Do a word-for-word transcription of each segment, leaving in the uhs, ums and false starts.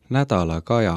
Nädala Kaja.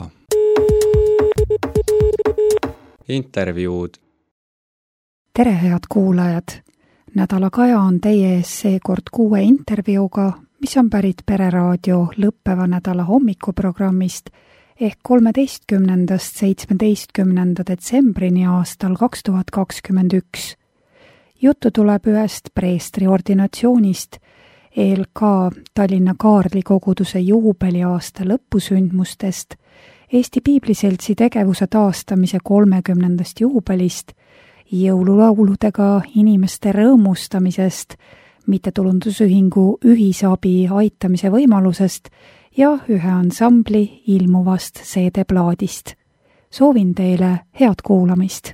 Intervjuud. Tere, head kuulajad! Nädala Kaja on teie ees seekord kuue intervjuuga, mis on pärit Pereraadio lõppeva nädala hommikuprogrammist ehk kolmeteistkümnendast seitsmeteistkümnenda detsembrini aastal kaks tuhat kakskümmend üks. Juttu tuleb ühest preestri ordinatsioonist, E L K Tallinna Kaarli koguduse juubeliaasta lõpusündmustest, Eesti Piibliseltsi tegevuse taastamise kolmekümnendast juubelist, jõululauludega inimeste rõõmustamisest, mittetulundusühingu ühisabi aitamise võimalusest ja ühe ansambli ilmuvast C D-plaadist. Soovin teile head kuulamist!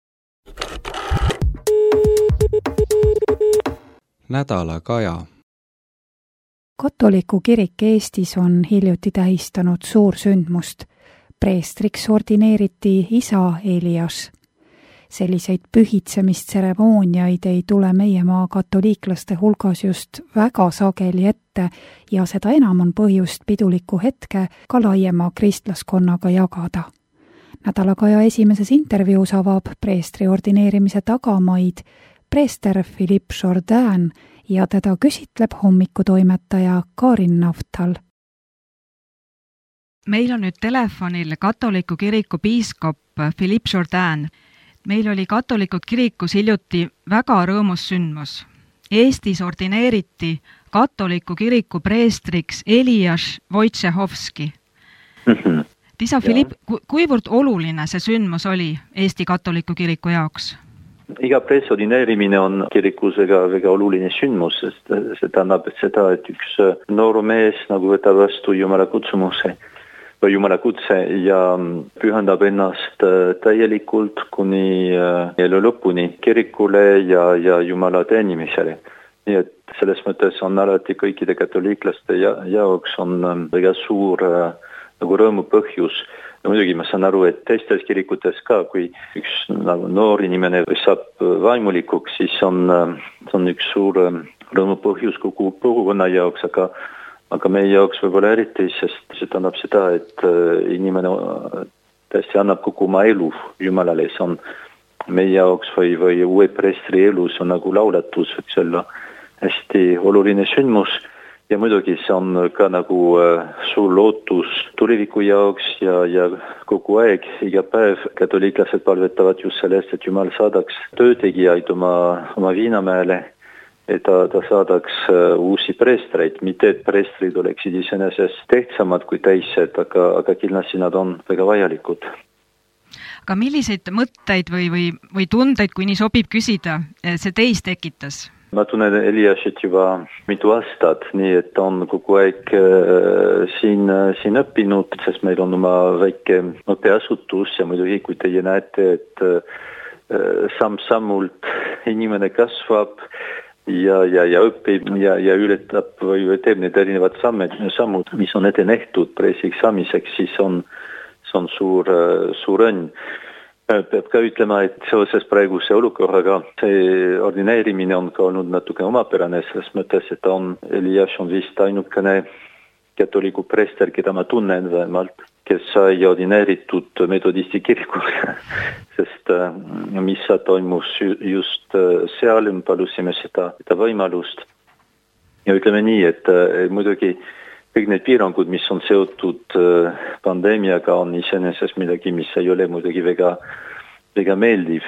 Nädala Kaja. Katoliku kirik Eestis on hiljuti tähistanud suursündmust. Preestriks ordineeriti isa Elias. Selliseid pühitsemistseremooniaid ei tule meie maa katoliiklaste hulgas just väga sageli ette ja seda enam on põhjust piduliku hetke ka laiema kristlaskonnaga jagada. Nädala Kaja esimeses intervjuus avab preestri ordineerimise tagamaid preester Philippe Jourdain ja teda küsitleb hommikutoimetaja Karin Naftal. Meil on nüüd telefonil katoliku kiriku piiskop Philippe Jourdain. Meil oli katoliku kirikus hiljuti väga rõõmus sündmus. Eestis ordineeriti katoliku kiriku preestriks Elias Wojciechowski. Mm-hmm. Tisa Philippe, ku- kuivõrd oluline see sündmus oli Eesti katoliku kiriku jaoks? Iga preest ordineerimine on kirikus väga, väga oluline sündmus, sest see tähendab seda, et üks noor mees nagu võtab vastu Jumala kutsumuse või Jumala kutse ja pühendab ennast täielikult kuni elu lõpuni kirikule ja, ja Jumala teenimisele. Nii et selles mõttes on alati kõikide katoliiklaste ja, jaoks on väga suur nagu rõõmu põhjus. Ja muidugi ma saan aru, et teistes kirikutes ka, kui üks nagu noor inimene saab vaimulikuks, siis on, on üks suur rõõmu põhjus kogu kogukonna jaoks, aga, aga meie jaoks võib-olla eriti, sest see tähendab seda, et inimene tõesti annab kogu oma elu Jumalale. See on meie jaoks või, või uue preestri elus on nagu laulatus, võiks olla hästi oluline sündmus. Ja muidugi see on ka nagu äh, suur lootus tuleviku jaoks ja, ja kogu aeg, iga päev katoliiklased palvetavad just sellest, et Jumal saadaks töötegijaid oma, oma Viinamäele, et ta, ta saadaks äh, uusi preestreid, mitte et preestrid oleksid iseenesest tehtsamad kui teised, aga, aga kindlasti nad on väga vajalikud. Aga milliseid mõtteid või, või, või tundeid, kui nii sobib küsida, see teis tekitas? Ma tunnen Eliasit juba mitu aastat, nii et on kogu aeg äh, siin, siin õppinud, sest meil on oma väike õppeasutus ja muidugi kui teie näete, et äh, samm-sammult inimene kasvab ja, ja, ja õpib ja, ja ületab või teeb need erinevad sammud, sammud, mis on ette nähtud preesiks saamiseks, siis on, see on suur, suur õnn. Peab ka ütlema, et seoses praeguse olukorraga see ordineerimine on ka olnud natuke omapärane, selles mõttes, et on Elias on vist ainukene katoliku preester, keda ma tunnen vähemalt, kes sai ordineeritud metodisti kirikul, sest missa toimus just seal, palusime seda, seda võimalust. Ja ütleme nii, et muidugi kõik need piirangud, mis on seotud pandeemiaga, on iseenesest midagi, mis ei ole muidugi väga, väga meeldiv.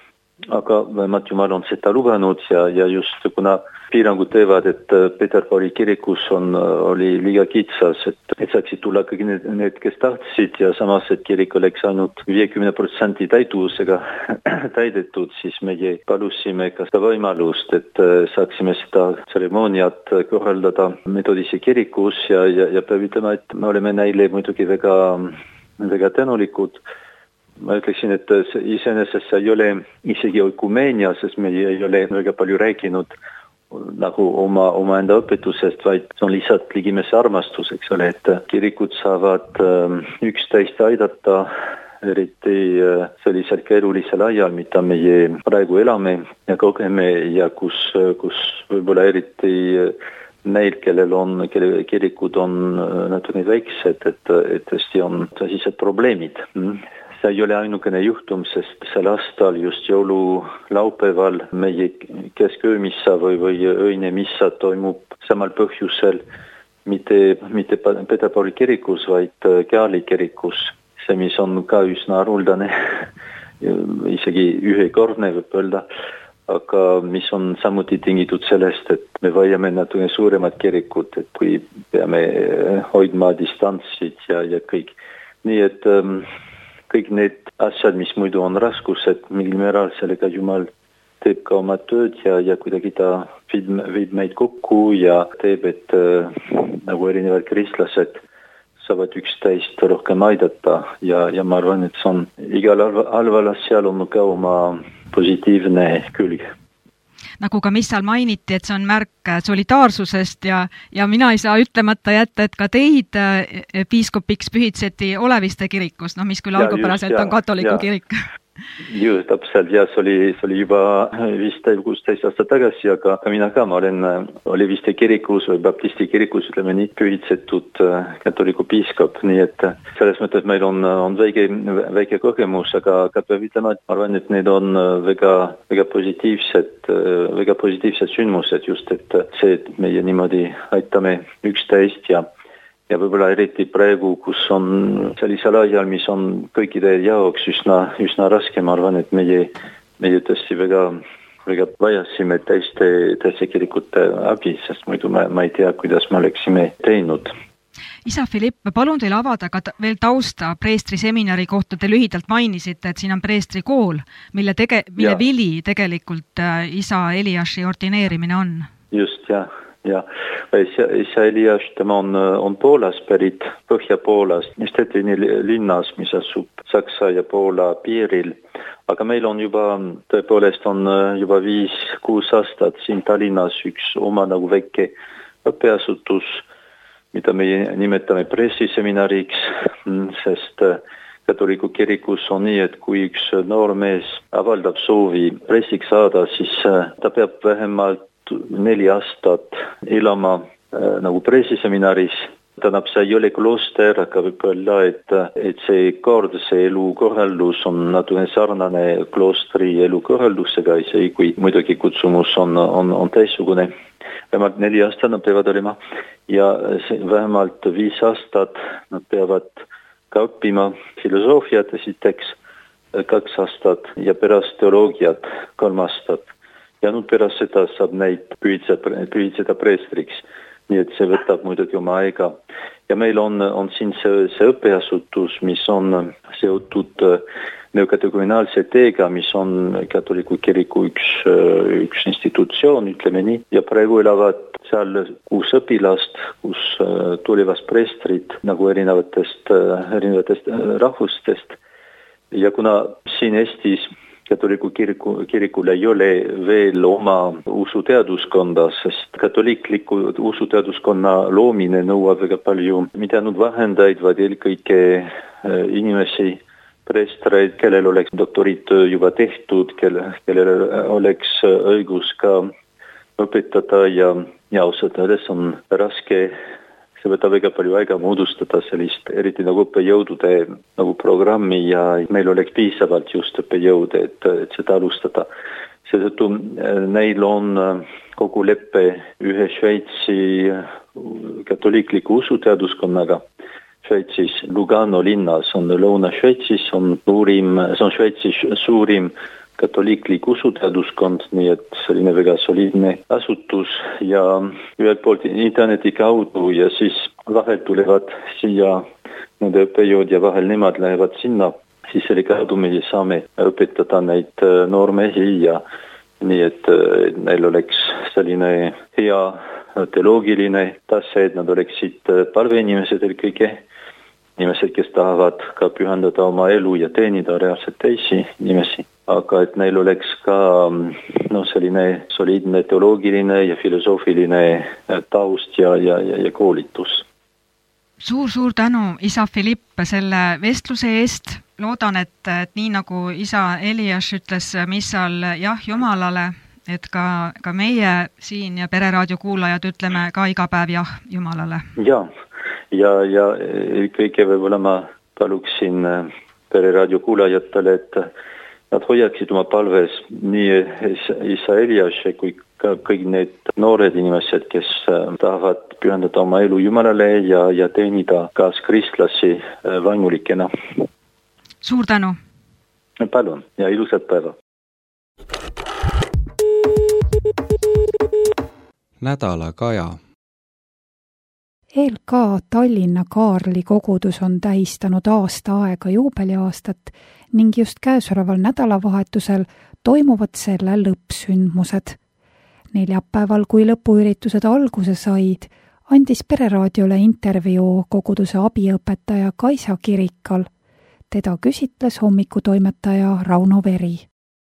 Aga vähemalt Jumal on seda lubanud ja, ja just kuna piirangud teevad, et Peterburi kirikus on, oli liiga kitsas, et, et saaksid tulla kõik need, need, kes tahtsid ja samas, et kirik oleks ainult viiekümne protsendi täituvusega täidetud, siis meie palusime ka seda võimalust, et saaksime seda tseremooniat korraldada metodisi kirikus ja, ja, ja peab ütlema, et me oleme neile muidugi väga, väga tänulikud. Ma ütleksin, et iseenesest see ei ole isegi ökumeenia, sest me ei ole väga palju rääkinud nagu oma, oma enda õpetusest, vaid see on lihtsalt ligimese armastus, eks ole, et kirikud saavad üksteist aidata, eriti sellisel keerulisel ajal, mida meie praegu elame ja kogeme ja kus, kus võib-olla eriti neil, kellel on, kelle kirikud on natuke väiksed, et, et tõesti on tõsised probleemid. See ei ole ainukene juhtum, sest sel aastal just jõululaupäeval meie kesköömissa või, või öine missa toimub samal põhjusel mitte, mitte Peterburi kirikus, vaid Keali kirikus. See, mis on ka üsna haruldane, isegi ühekordne võib öelda, aga mis on samuti tingitud sellest, et me vajame natuke suuremat kirikut, et kui peame hoidma distantsid ja, ja kõik. Nii et ähm, kõik need asjad, mis muidu on raskused, mingil määral sellega Jumal teeb ka oma tööd ja, ja kuidagi ta viib, viib meid kokku ja teeb, et äh, nagu erinevad kristlased saavad üksteist rohkem aidata ja, ja ma arvan, et see on igal halval asjal on ka oma positiivne külg. Nagu ka missal mainiti, et see on märk solidaarsusest ja, ja mina ei saa ütlemata jätta, et ka teid piiskopiks pühitseti Oleviste kirikus, no mis küll ja, algupäraselt just, on katoliku ja. Kirik. Just, täpselt, ja see oli, see oli juba viisteist kuusteist aastat tagasi, aga mina ka, ma olen Oleviste kirikus või baptisti kirikus, ütleme nii, pühitsetud katoliku piiskop, nii et selles mõttes meil on, on väike, väike kogemus, aga ka peab ütlema, et ma arvan, et need on väga, väga positiivsed, väga positiivsed sündmused just, et see, et meie niimoodi aitame üksteist ja ja võib-olla eriti praegu, kus on sellisel ajal, mis on kõikide jaoks üsna, üsna raske, ma arvan, et meie, meie tõesti väga, väga vajasime teiste, teiste kirikute abi, sest muidu ma, ma ei tea, kuidas me oleksime teinud. Isa Philipp, palun teil avada ka veel tausta preestri seminari kohta. Te lühidalt mainisite, et siin on preestri kool, mille, tege, mille vili tegelikult isa Eliasi ordineerimine on. Just, jah. Ja, isa Elias, tema on, on Poolas pärit, Põhja-Poolas, Stetini linnas, mis asub Saksa ja Poola piiril. Aga meil on juba, tõepoolest on juba viis, kuus aastat siin Tallinnas üks oma nagu väike õppeasutus, mida me nimetame pressiseminariks, sest katoliku kirikus on nii, et kui üks noormees avaldab soovi pressiks saada, siis ta peab vähemalt neli aastat elama äh, nagu pressiseminaris. Tähendab, see ei ole klooster, aga võib öelda, et, et see kord, see elukorraldus on natuke sarnane kloostri elukorraldusega, isegi kui muidugi kutsumus on, on, on teistsugune. Vähemalt neli aastat nad peavad olema ja see, vähemalt viis aastat nad peavad ka õppima filosoofiat esiteks, kaks aastat ja pärast teoloogiat kolm aastat. Ja nüüd pärast seda saab neid pühitseda, pühitseda preestriks. Nii et see võtab muidugi oma aega. Ja meil on, on siin see, see õppeasutus, mis on seotud neokategorinaalse teega, mis on katoliku kiriku üks, üks institutsioon, ütleme nii. Ja praegu elavad seal kuus õpilast, kus tulevast preestrid nagu erinevatest, erinevatest rahvustest. Ja kuna siin Eestis katoliku kiriku, kirikul ei ole veel oma usuteaduskonda, sest katoliikliku usuteaduskonna loomine nõuab väga palju mitte ainult vahendaid, vaid eelkõige inimesi, preestreid, kellel oleks doktoritöö juba tehtud, kelle, kellel oleks õigus ka õpetada ja, ja ausalt öeldes on raske. See võtab väga palju aega moodustada sellist, eriti nagu õppejõudude nagu programmi ja meil oleks piisavalt just õppejõude, et, et seda alustada. Seetõttu neil on kokkulepe ühe Šveitsi katoliikliku usuteaduskonnaga. Šveitsis Lugano linnas on Lõuna-Šveitsis, on suurim, see on Šveitsis suurim katoliiklik usuteaduskond, nii et selline väga soliidne asutus ja ühelt poolt interneti kaudu ja siis vahel tulevad siia nende õppejõud ja vahel nemad lähevad sinna, siis selle kaudu me saame õpetada neid noormehi ja nii, et neil oleks selline hea teoloogiline tase, et nad oleksid palveinimesed eelkõige, inimesed, kes tahavad ka pühendada oma elu ja teenida reaalselt teisi inimesi. Aga et neil oleks ka no, selline soliidne teoloogiline ja filosoofiline taust ja, ja, ja, ja koolitus. Suur-suur tänu, isa Philipp, selle vestluse eest. Loodan, et, et nii nagu isa Elias ütles missal jah Jumalale, et ka, ka meie siin ja Pereraadio kuulajad ütleme ka iga päev jah Jumalale. Ja, ja, ja kõige võib-olla ma paluksin Pereraadio kuulajatele, et nad hoiaksid oma palves nii isa Elias kui ka kõik need noored inimesed, kes tahavad pühendada oma elu Jumalale ja, ja teenida kaaskristlassi vaimulikena. Suur tänu! Palun ja ilusat päeva! Nädala kaja. E L K Tallinna Kaarli kogudus on tähistanud aasta aega juubeliaastat ning just käesoleval nädalavahetusel toimuvad selle lõppsündmused. Neljapäeval, kui lõpuüritused alguse said, andis Pereraadiole intervjuu koguduse abiõpetaja Kaisa Kirikal. Teda küsitles hommikutoimetaja Rauno Veri.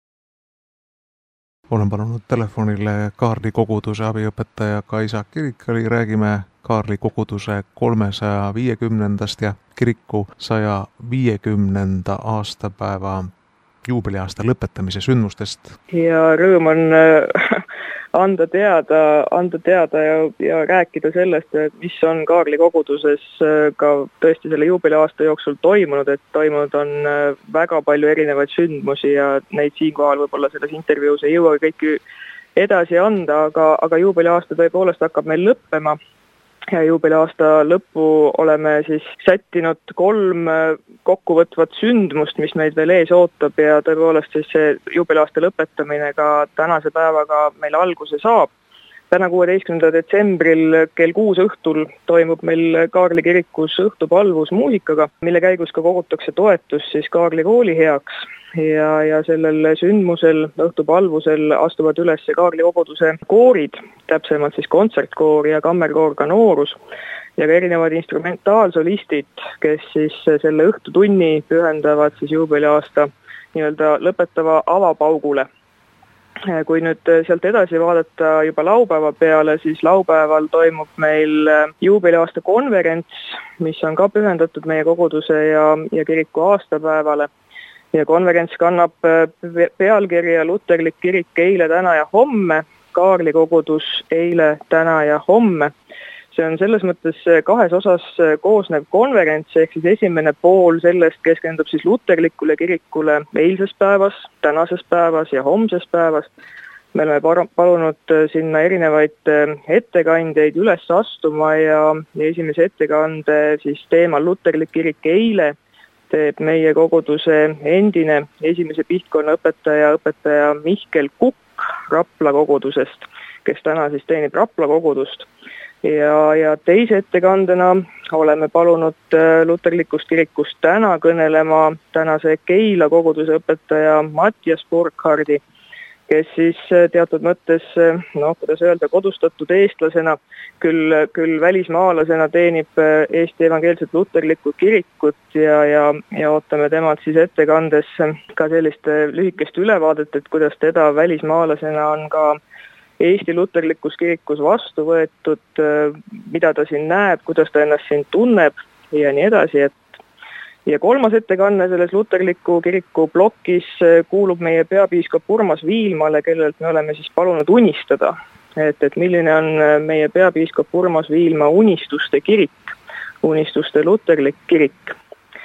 Olen palunud telefonile Kaarli koguduse abiõpetaja Kaisa Kirikali. Räägime Kaarli koguduse kolmesaja viiekümnendast ja kiriku saja viiekümnenda aastapäeva juubeliaasta lõpetamise sündmustest. Ja rõõm on anda teada, anda teada ja, ja rääkida sellest, mis on Kaarli koguduses ka tõesti selle juubeliaasta jooksul toimunud, et toimunud on väga palju erinevaid sündmusi ja neid siinkohal võib-olla selles intervjuus ei jõua kõiki edasi anda, aga, aga juubeliaasta tõepoolest hakkab meil lõppema. Ja juubeliaasta lõppu oleme siis sättinud kolm kokkuvõtvat sündmust, mis meid veel ees ootab ja tõepoolest siis see juubeliaasta lõpetamine ka tänase päevaga meil alguse saab. Täna kuueteistkümnendal detsembril kell kuus õhtul toimub meil Kaarli kirikus õhtupalvus muusikaga, mille käigus ka kogutakse toetus siis Kaarli kooli heaks. Ja, ja sellel sündmusel, õhtupalvusel astuvad üles Kaarli koguduse koorid, täpsemalt siis kontsertkoor ja kammerkoor ka Noorus ja ka erinevad instrumentaalsolistid, kes siis selle õhtutunni pühendavad siis juubeliaasta nii-öelda lõpetava avapaugule. Kui nüüd sealt edasi vaadata juba laupäeva peale, siis laupäeval toimub meil juubeliaasta konverents, mis on ka pühendatud meie koguduse ja, ja kiriku aastapäevale. Ja konverents kannab pealkirja Luterlik kirik eile, täna ja homme, Kaarli kogudus eile, täna ja homme. See on selles mõttes kahes osas koosnev konverents, ehk siis esimene pool sellest keskendub siis luterlikule kirikule eilses päevas, tänases päevas ja homses päevas. Me oleme palunud sinna erinevaid ettekandjaid üles astuma ja esimese ettekande siis teemal Luterlik kirik eile teeb meie koguduse endine esimese pihtkonna õpetaja, õpetaja Mihkel Kukk Rapla kogudusest, kes täna siis teenib Rapla kogudust. Ja, ja teise ettekandena oleme palunud luterlikust kirikust täna kõnelema tänase Keila koguduse õpetaja Mattias Burkhardi, kes siis teatud mõttes, no, kuidas öelda, kodustatud eestlasena, küll, küll välismaalasena teenib Eesti evangeelset luterlikku kirikut ja, ja, ja ootame temalt siis ettekandes ka sellist lühikest ülevaadet, et kuidas teda välismaalasena on ka Eesti luterlikus kirikus vastu võetud, mida ta siin näeb, kuidas ta ennast siin tunneb ja nii edasi. Et ja kolmas ettekanne selles luterliku kiriku plokis kuulub meie peapiiskop Urmas Viilmale, kellelt me oleme siis palunud unistada, et, et milline on meie peapiiskop Urmas Viilma unistuste kirik, unistuste luterlik kirik.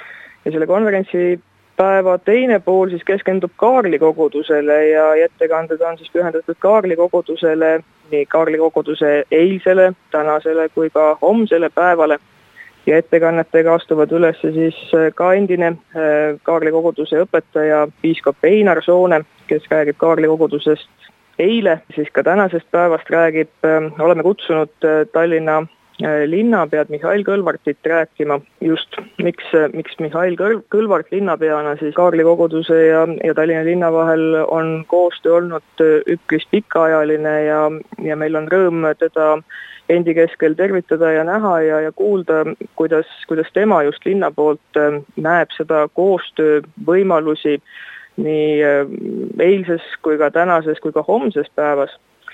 Ja selle konverentsi päeva teine pool siis keskendub Kaarli kogudusele ja ettekanded on siis pühendatud Kaarli kogudusele, nii Kaarli koguduse eilsele, tänasele kui ka homsele päevale. Ja ettekannetega astuvad üles siis ka endine Kaarli koguduse õpetaja piiskop Einar Soone, kes räägib Kaarli kogudusest eile, siis ka tänasest päevast räägib, oleme kutsunud Tallinna linnapead Mihhail Kõlvartit rääkima just, miks, miks Mihhail Kõlvart linnapeana siis Kaarli koguduse ja, ja Tallinna linna vahel on koostöö olnud üpris pikaajaline ja, ja meil on rõõm teda endi keskel tervitada ja näha ja, ja kuulda, kuidas, kuidas tema just linna poolt näeb seda koostöö võimalusi nii eilses kui ka tänases kui ka homses päevas.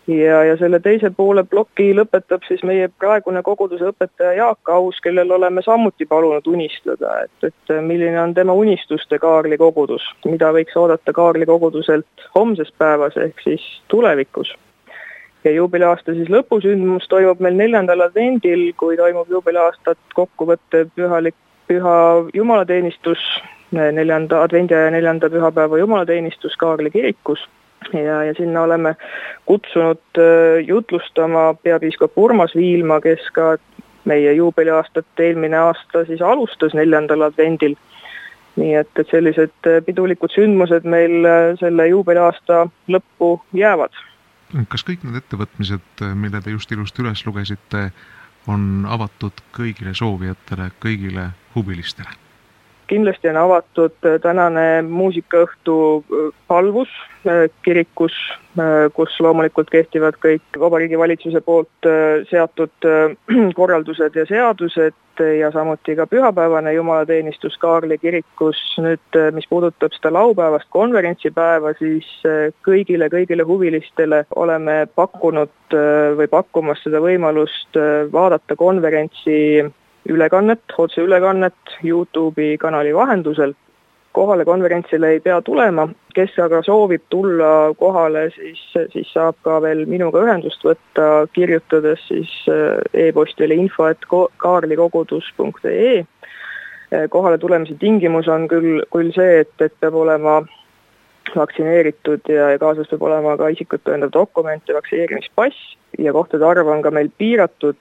ja, ja selle teise poole ploki lõpetab siis meie praegune koguduse õpetaja Jaak Aus, kellel oleme samuti palunud unistada, et, et milline on tema unistuste Kaarli kogudus, mida võiks oodata Kaarli koguduselt homses päevas ehk siis tulevikus. Ja juubeliaasta siis lõpusündmus toimub meil neljandal advendil, kui toimub juubeliaastat kokkuvõtte pühalik, püha jumalateenistus, neljanda advendi ja neljanda pühapäeva jumalateenistus Kaarli kirikus. Ja, ja sinna oleme kutsunud jutlustama peapiiskop Urmas Viilma, kes ka meie juubeliaastat eelmine aasta siis alustas neljandal advendil. Nii et, et sellised pidulikud sündmused meil selle juubeliaasta lõppu jäävad. Kas kõik need ettevõtmised, mille te just ilusti üles lugesite, on avatud kõigile soovijatele, kõigile huvilistele? Kindlasti on avatud tänane muusikaõhtu palvus kirikus, kus loomulikult kehtivad kõik Vabariigi Valitsuse poolt seatud korraldused ja seadused ja samuti ka pühapäevane jumalateenistus Kaarli kirikus. Nüüd, mis puudutab seda laupäevast konverentsipäeva, siis kõigile, kõigile huvilistele oleme pakkunud või pakkumas seda võimalust vaadata konverentsi ülekannet, otse ülekannet YouTube'i kanali vahendusel. Kohale konverentsile ei pea tulema, kes aga soovib tulla kohale, siis, siis saab ka veel minuga ühendust võtta, kirjutades siis e-postile info et kaarlikogudus punkt ee. Kohale tulemise tingimus on küll, küll see, et, et peab olema vaktsineeritud ja kaasas peab olema ka isikut tõendav dokument ja vaktsineerimispass ja kohtade arv on ka meil piiratud,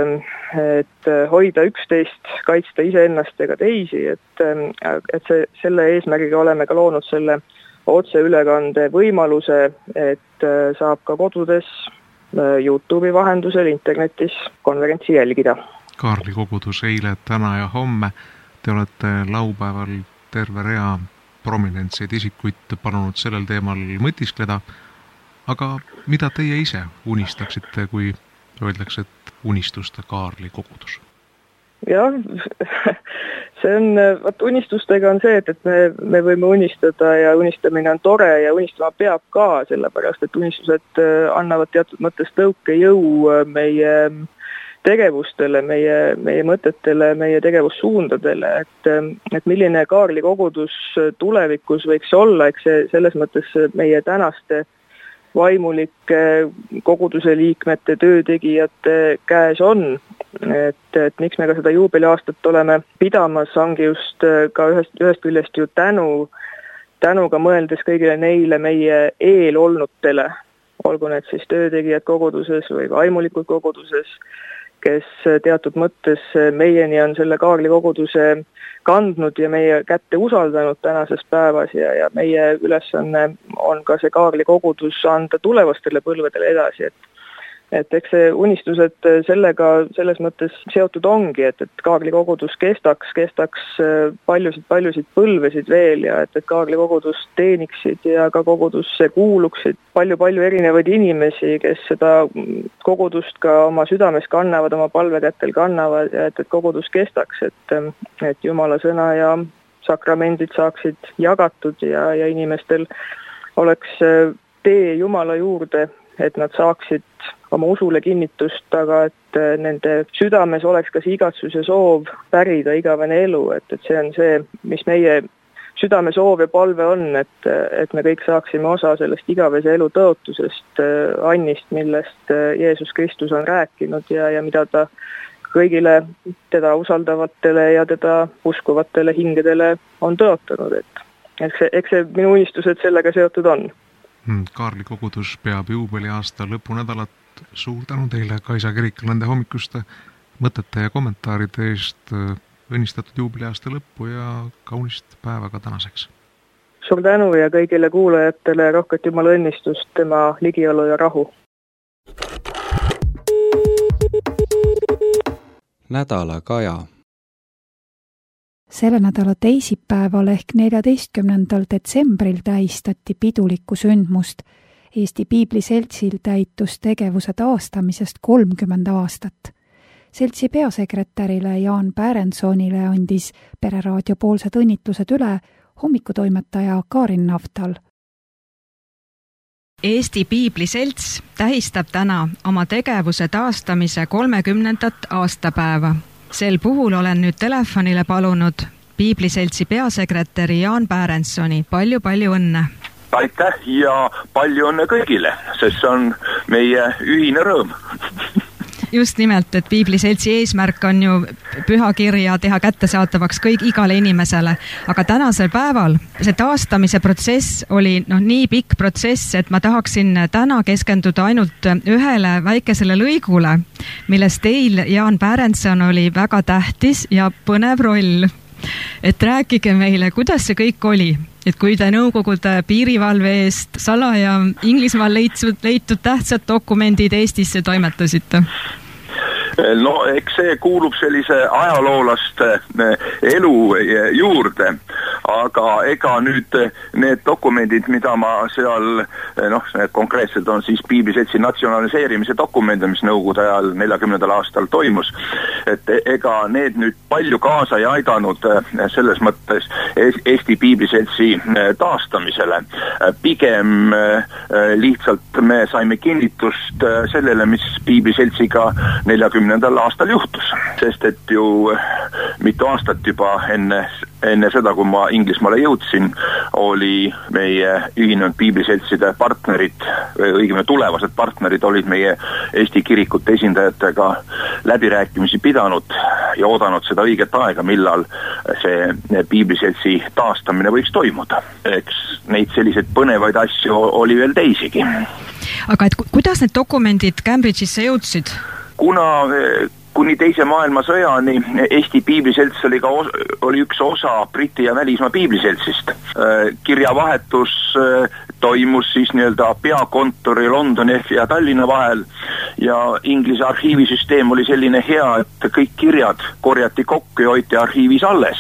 et hoida üksteist, kaitsta iseennast ega teisi, et, et see, selle eesmärgiga oleme ka loonud selle otseülekande võimaluse, et saab ka kodudes YouTube'i vahendusel internetis konverentsi jälgida. Kaarli kogudus eile, täna ja homme. Te olete laupäeval terve rea prominentseid isikuid palunud sellel teemal mõtiskleda, aga mida teie ise unistaksite, kui öeldakse, et unistuste Kaarli kogudus? Jah, see on, vaat unistustega on see, et, et me, me võime unistada ja unistamine on tore ja unistama peab ka, sellepärast, et unistused annavad teatud mõttes tõukejõu meie tegevustele, meie, meie mõtetele, meie tegevussuundadele, et, et milline Kaarli kogudus tulevikus võiks olla, eks see selles mõttes meie tänaste vaimulike koguduse liikmete, töötegijate käes on, et, et miks me ka seda juubeliaastat oleme pidamas, ongi just ka ühest, ühest küljest ju tänu, tänuga mõeldes kõigile neile meie eel olnutele, olgu need siis töötegijad koguduses või vaimulikud koguduses, kes teatud mõttes meieni on selle Kaarli koguduse kandnud ja meie kätte usaldanud tänases päevas ja, ja meie ülesanne on ka see Kaarli kogudus anda tulevastele põlvedele edasi, et et eks see unistused sellega selles mõttes seotud ongi, et, et Kaarli kogudus kestaks, kestaks paljusid, paljusid põlvesid veel ja et, et Kaarli kogudus teeniksid ja ka kogudusse kuuluksid palju-palju erinevaid inimesi, kes seda kogudust ka oma südames kannavad, oma palvekätel kannavad ja et, et kogudus kestaks, et, et Jumala sõna ja sakramendid saaksid jagatud ja, ja inimestel oleks tee Jumala juurde, et nad saaksid oma usule kinnitust, aga et nende südames oleks ka see igatsus ja soov pärida igavene elu, et, et see on see, mis meie südame soov ja palve on, et, et me kõik saaksime osa sellest igavese elu tõotusest, annist, millest Jeesus Kristus on rääkinud ja, ja mida ta kõigile teda usaldavatele ja teda uskuvatele hingedele on tõotanud, et eks see, eks see minu unistused sellega seotud on. Kaarli kogudus peab juubeliaasta lõpunädalat. Suur tänu teile, Kaisa Kirik, nende hommikuste mõtete ja kommentaaride eest. Õnnistatud juubeliaasta lõppu ja kaunist päeva ka tänaseks. Suur tänu ja kõigile kuulajatele rohket Jumala õnnistust, tema ligiolu ja rahu. Nädala Kaja. Selle nädala teisipäeval ehk neljateistkümnendal detsembril tähistati pidulikku sündmust. Eesti Piibliseltsil täitus tegevuse taastamisest kolmkümmend aastat. Seltsi peasekretärile Jaan Päärensonile andis Pereraadio poolsed õnnitlused üle hommikutoimetaja Karin Navtal. Eesti Piibliselts tähistab täna oma tegevuse taastamise kolmekümnendat aastapäeva. Sel puhul olen nüüd telefonile palunud Piibliseltsi peasekretäri Jaan Päärensoni. Palju-palju õnne! Aitäh ja palju õnne kõigile, sest see on meie ühine rõõm. Just nimelt, et Piibliseltsi eesmärk on ju pühakirja teha kättesaatavaks kõik igale inimesele, aga tänasel päeval see taastamise protsess oli noh, nii pikk protsess, et ma tahaksin täna keskenduda ainult ühele väikesele lõigule, milles teil, Jaan Päärensson, oli väga tähtis ja põnev roll. Et rääkige meile, kuidas see kõik oli, et kui te Nõukogude piirivalve eest salaja Inglismaal leitud, leitud tähtsad dokumendid Eestisse toimetasite? No eks see kuulub sellise ajaloolaste elu juurde, aga ega nüüd need dokumendid, mida ma seal, noh, konkreetselt on siis Piibliseltsi natsionaliseerimise dokumendid, mis Nõukogude ajal neljakümnendal aastal toimus, et ega need nüüd palju kaasa ei aidanud selles mõttes Eesti Piibliseltsi taastamisele. Pigem lihtsalt me saime kinnitust sellele, mis Piibliseltsiga neljakümnendal aastal juhtus, sest et ju mitu aastat juba enne, enne seda, kui ma Inglismaale jõudsin, oli meie ühinenud Piibliseltside partnerid, õigemini tulevased partnerid olid meie Eesti kirikute esindajatega läbirääkimisi pidanud ja oodanud seda õiget aega, millal see Piibliseltsi taastamine võiks toimuda. Eks neid selliseid põnevaid asju oli veel teisigi. Aga et kuidas need dokumendid Cambridge'isse jõudsid? Kuna kuni teise maailmasõjani Eesti Piibliselts oli, ka os- oli üks osa Briti ja välismaa Piibliseltsist. Kirjavahetus toimus siis nii-öelda peakontori Londoni ja Tallinna vahel ja Inglise arhiivisüsteem oli selline hea, et kõik kirjad korjati kokku ja hoiti arhiivis alles.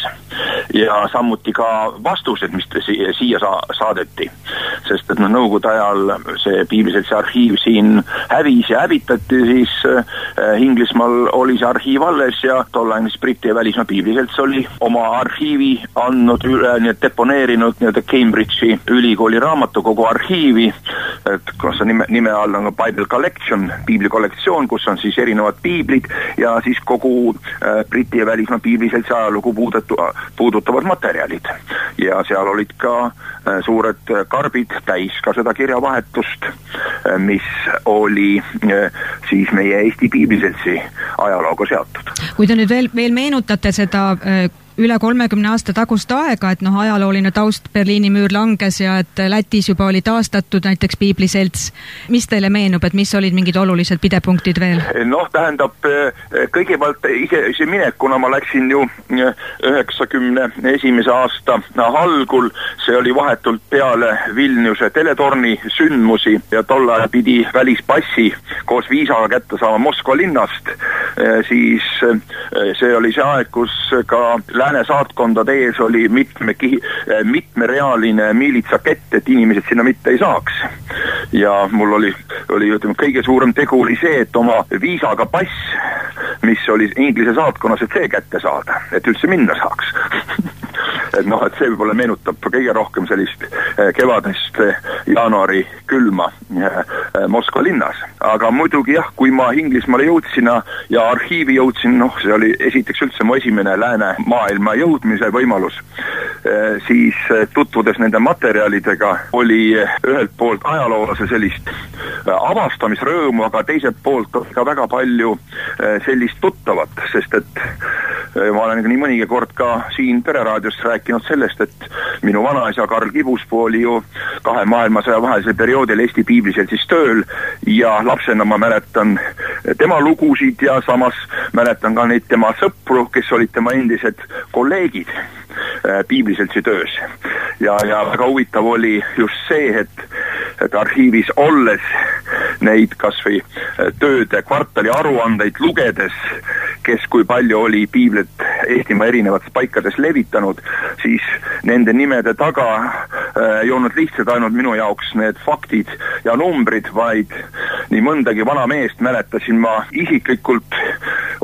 Ja samuti ka vastused, mis siia saadeti. Sest et no, Nõukogude ajal see Piibliseltsi arhiiv siin hävis ja hävitati, siis Inglismaal oli see arhiiv alles ja tollaines Briti ja välismaa Piibliselts oli oma arhiivi andnud üle, nii deponeerinud nii Cambridge'i ülikooli raamatukogu arhiivi, et kus on nime, nime all on Bible Collection, piibli kollektsioon, kus on siis erinevad piiblid ja siis kogu äh, Briti ja välismaa Piibliseltsi ajalugu puudetu, puudutavad materjalid. Ja seal olid ka äh, suured karbid täis ka seda kirjavahetust, äh, mis oli äh, siis meie Eesti Piibliseltsi ajalooga seotud. Kui te nüüd veel, veel meenutate seda äh, üle kolmekümne aasta tagust aega, et noh, ajalooline taust, Berliini müür langes ja et Lätis juba oli taastatud näiteks Piibliselts. Mis teile meenub, et mis olid mingid olulised pidepunktid veel? Noh, tähendab, kõigepealt ise, ise minek, kuna ma läksin ju üheksakümne esimese aasta algul, see oli vahetult peale Vilniuse teletorni sündmusi ja tol ajal pidi välispassi koos viisaga kätte saama Moskva linnast, siis see oli see aeg, kus ka lääne saatkondade ees oli mitme, mitmerealine miilitsakett, et inimesed sinna mitte ei saaks. Ja mul oli, oli ütleme, kõige suurem tegu oli see, et oma viisaga pass, mis oli Inglise saatkonnas, et see kätte saada, et üldse minna saaks. Et noh, et see võib-olla meenutab kõige rohkem sellist kevadest jaanuari külma Moskva linnas. Aga muidugi jah, kui ma Inglismaale jõudsin ja arhiivi jõudsin, noh, see oli esiteks üldse mu esimene lääne maailma jõudmise võimalus, siis tutvudes nende materjalidega oli ühelt poolt ajaloolase sellist avastamisrõõmu, aga teiselt poolt ka väga palju sellist tuttavat, sest et ma olen nii mõnigi kord ka siin Pereraadios rääkinud sellest, et minu vanaisa Karl Kibuspu oli ju kahe maailmasõja vahelisel perioodil Eesti Piibliseltsis tööl ja lapsena ma mäletan tema lugusid ja samas mäletan ka neid tema sõpru, kes olid tema endised kolleegid Piibliseltsi töös. Ja, ja väga huvitav oli just see, et, et arhiivis olles neid kas või tööde kvartali aruandeid lugedes, kes kui palju oli piiblit Eestimaa erinevates paikades levitanud, siis nende nimede taga ei olnud lihtsalt ainult minu jaoks need faktid ja numbrid, vaid nii mõndagi vana meest mäletasin ma isiklikult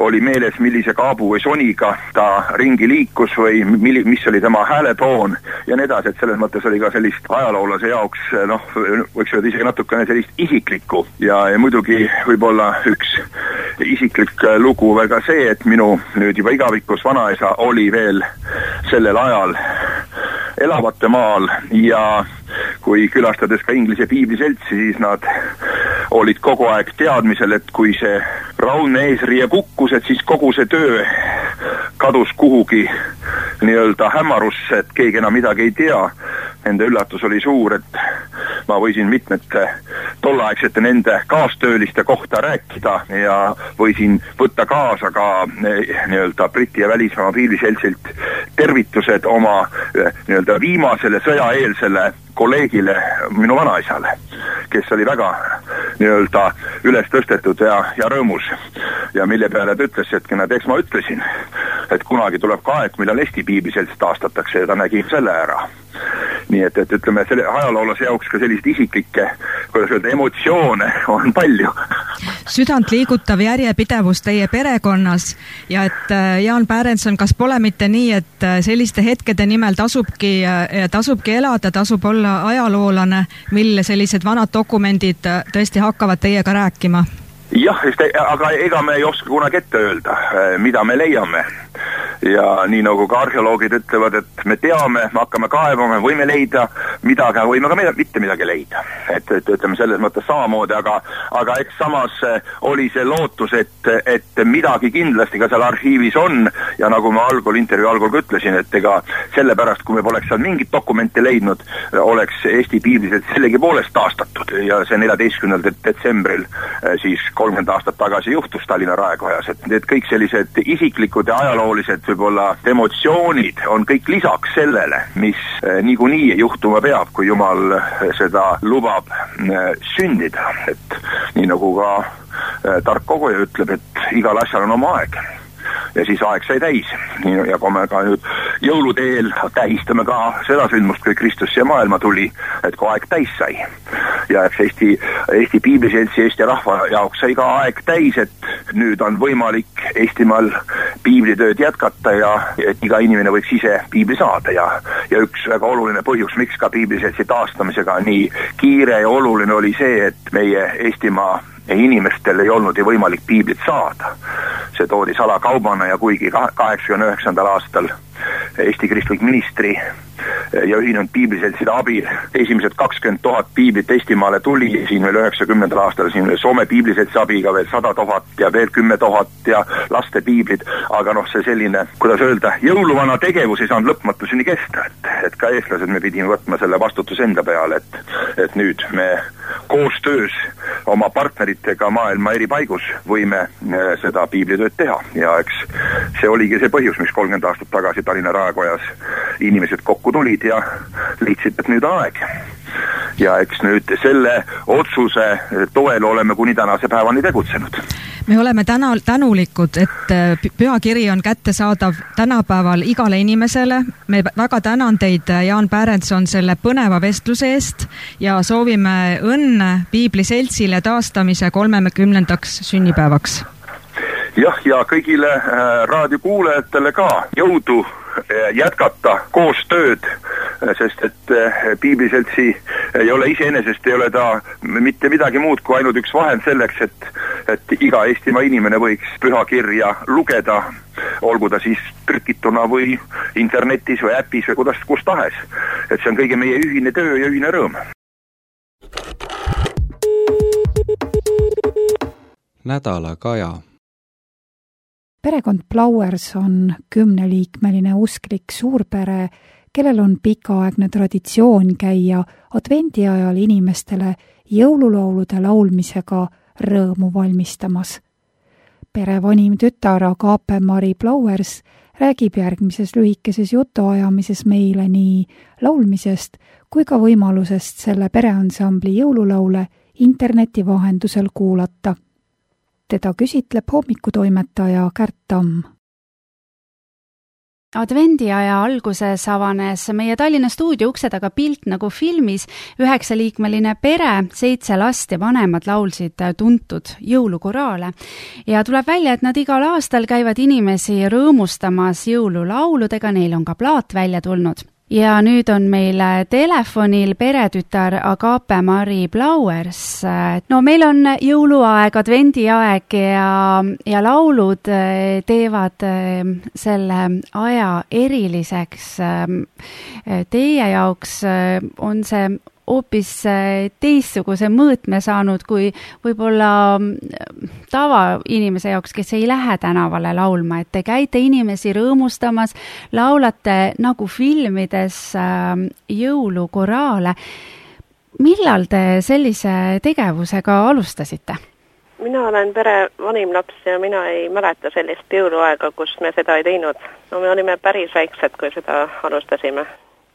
oli meeles, millise kaabu või soniga ta ringi liikus või milli, mis oli tema hääletoon ja nii edasi, et selles mõttes oli ka sellist ajaloolase jaoks, noh, võiks öelda isegi natukene sellist isiklikku ja, ja muidugi võib-olla üks isiklik lugu veel ka see, et minu nüüd juba igavikus vanaisa oli veel sellel ajal elavate maal ja kui külastades ka Inglise piibliseltsi, siis nad olid kogu aeg teadmisel, et kui see raudne eesriie kukkus, et siis kogu see töö kadus kuhugi nii-öelda hämarusse, et keegi enam midagi ei tea. Nende üllatus oli suur, et ma võisin mitmete tolleaegsete nende kaastööliste kohta rääkida ja võisin võtta kaasa ka nii-öelda Briti ja välismaa piibliseltsilt tervitused oma nii-öelda viimasele sõjaeelsele kolleegile, minu vanaisale, kes oli väga nii-öelda üles tõstetud ja, ja rõõmus. Ja mille peale ta ütles, et nad, eks ma ütlesin, et kunagi tuleb ka aeg, millal Eesti piibliselts taastatakse ja ta nägi selle ära. Nii et, et ütleme, selle ajaloolase jaoks ka sellist isiklikke, kuidas öelda, emotsioone on palju. Südant liigutav järjepidevus teie perekonnas ja et Jaan Pärenson, kas pole mitte nii, et selliste hetkede nimel tasubki, tasubki elada, tasub olla ajaloolane, mille sellised vanad dokumendid tõesti hakkavad teiega rääkima? Jah, aga ega me ei oska kunagi ette öelda, mida me leiame. Ja nii nagu ka arheoloogid ütlevad, et me teame, me hakkame kaevama, võime leida midagi, võime ka mitte midagi leida. Et, et ütleme selles mõttes samamoodi, aga, aga eks samas oli see lootus, et, et midagi kindlasti ka seal arhiivis on ja nagu ma algul, intervjuu algul ütlesin, et ega sellepärast, kui me poleks seal mingit dokumenti leidnud, oleks Eesti piibliselt sellegi poolest taastatud ja see neljateistkümnendal detsembril siis kolmkümmend aastat tagasi juhtus Tallinna Raekojas, et need kõik sellised isiklikud ja ajaloolised võib-olla emotsioonid on kõik lisaks sellele, mis niikuinii juhtuma peab, kui Jumal seda lubab sündida. Et nii nagu ka tark koguja ütleb, et igal asjal on oma aeg. Ja siis aeg sai täis. Ja kui me ka nüüd jõuluteel tähistame ka seda sündmust, kui Kristus siia maailma tuli, et kui aeg täis sai. Ja eks Eesti, Eesti piibliseltsi, Eesti rahva jaoks sai ka aeg täis, et nüüd on võimalik Eestimaal piiblitööd jätkata ja et iga inimene võiks ise piibli saada. Ja, ja üks väga oluline põhjus, miks ka piibliseltsi taastamisega nii kiire ja oluline oli see, et meie Eestimaa ja inimestel ei olnud ju võimalik piiblit saada. See toodi salakaubana ja kuigi kaheksakümne üheksandal aastal Eesti kristlik ministri ja ühinenud piibliseltside abil esimesed kakskümmend tuhat piiblit Eestimaale tuli ja siin veel üheksakümnendal aastal siin Soome piibliseltsi abiga veel sada tuhat ja veel kümme tuhat ja laste piiblid, aga noh, see selline, kuidas öelda, jõuluvana tegevus ei saanud lõpmatuseni kesta, et, et ka eestlased me pidime võtma selle vastutuse enda peale, et, et nüüd me koostöös oma partneritega maailma eri paigus võime seda piiblitööd teha ja eks see oligi see põhjus, miks kolmkümmend aastat tagasi Tallinna Raekojas inimesed kokku tulid ja liitsid, et nüüd aeg. Ja eks nüüd selle otsuse toel oleme kuni tänase päevani tegutsenud. Me oleme täna, tänulikud, et pühakiri on kättesaadav tänapäeval igale inimesele. Me väga tänan teid, Jaan Pärenson, selle põneva vestluse eest ja soovime õnne piibliseltsile taastamise kolmekümnendaks sünnipäevaks. Jah, ja kõigile raadiokuulajatele ka jõudu jätkata koostööd, sest et piibliseltsi ei ole iseenesest, ei ole ta mitte midagi muud kui ainult üks vahend selleks, et, et iga Eestimaa inimene võiks pühakirja lugeda, olgu ta siis trükituna või internetis või äpis või kuidas, kus tahes. Et see on kõige meie ühine töö ja ühine rõõm. Nädala kaja. Perekond Plauers on kümneliikmeline usklik suurpere, kellel on pikaaegne traditsioon käia advendi ajal inimestele jõululaulude laulmisega rõõmu valmistamas. Pere vanim tütar Agape-Mari Plauers räägib järgmises lühikeses jutuajamises meile nii laulmisest kui ka võimalusest selle pereansambli jõululaule interneti vahendusel kuulata. Teda küsitleb hommikutoimetaja Kärt Tamm. Advendiaja alguses avanes meie Tallinna stuudio ukse taga pilt nagu filmis. Üheksaliikmeline pere, seitse last ja vanemad laulsid tuntud jõulukoraale. Ja tuleb välja, et nad igal aastal käivad inimesi rõõmustamas jõululauludega, neil on ka plaat välja tulnud. Ja nüüd on meil telefonil peretütar Agape-Mari Blauers. No meil on jõuluaeg, advendiaeg ja, ja laulud teevad selle aja eriliseks. Teie jaoks on see hoopis teistsuguse mõõtme saanud kui võib-olla tavainimese jaoks, kes ei lähe tänavale laulma, et te käite inimesi rõõmustamas, laulate nagu filmides jõulukoraale. Millal te sellise tegevusega alustasite? Mina olen pere vanim laps ja mina ei mäleta sellist jõuluaega, kus me seda ei teinud. No me olime päris väiksed, kui seda alustasime.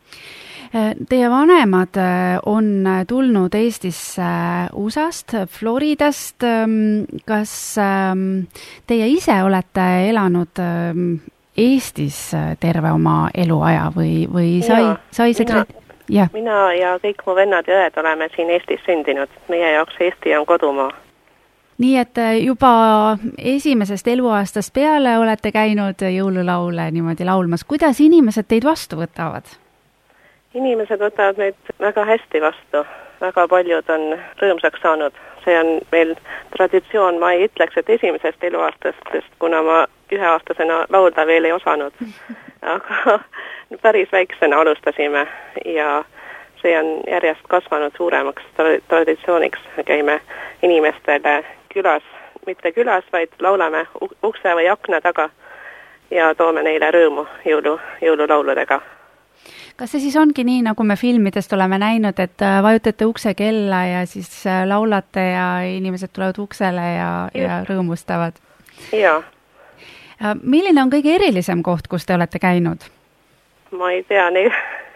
Teie vanemad on tulnud Eestisse U S A-st, Floridast. Kas teie ise olete elanud Eestis terve oma eluaja või, või sai, ja, sai see mina, ja. mina ja kõik mu vennad ja õed oleme siin Eestis sündinud. Meie jaoks Eesti on kodumaa. Nii et juba esimesest eluaastast peale olete käinud jõululaule niimoodi laulmas. Kuidas inimesed teid vastu võtavad? Inimesed võtavad meid väga hästi vastu. Väga paljud on rõõmsaks saanud. See on meil traditsioon, ma ei ütleks, et esimesest eluaastast, sest kuna ma üheaastasena laulda veel ei osanud. Aga päris väiksena alustasime ja see on järjest kasvanud suuremaks traditsiooniks. Käime inimestele külas, mitte külas, vaid laulame ukse või akna taga ja toome neile rõõmu jõulu, jõululauludega. Kas see siis ongi nii, nagu me filmidest oleme näinud, et vajutate ukse kella ja siis laulate ja inimesed tulevad uksele ja, ja rõõmustavad? Jaa. Milline on kõige erilisem koht, kus te olete käinud? Ma ei tea, neid,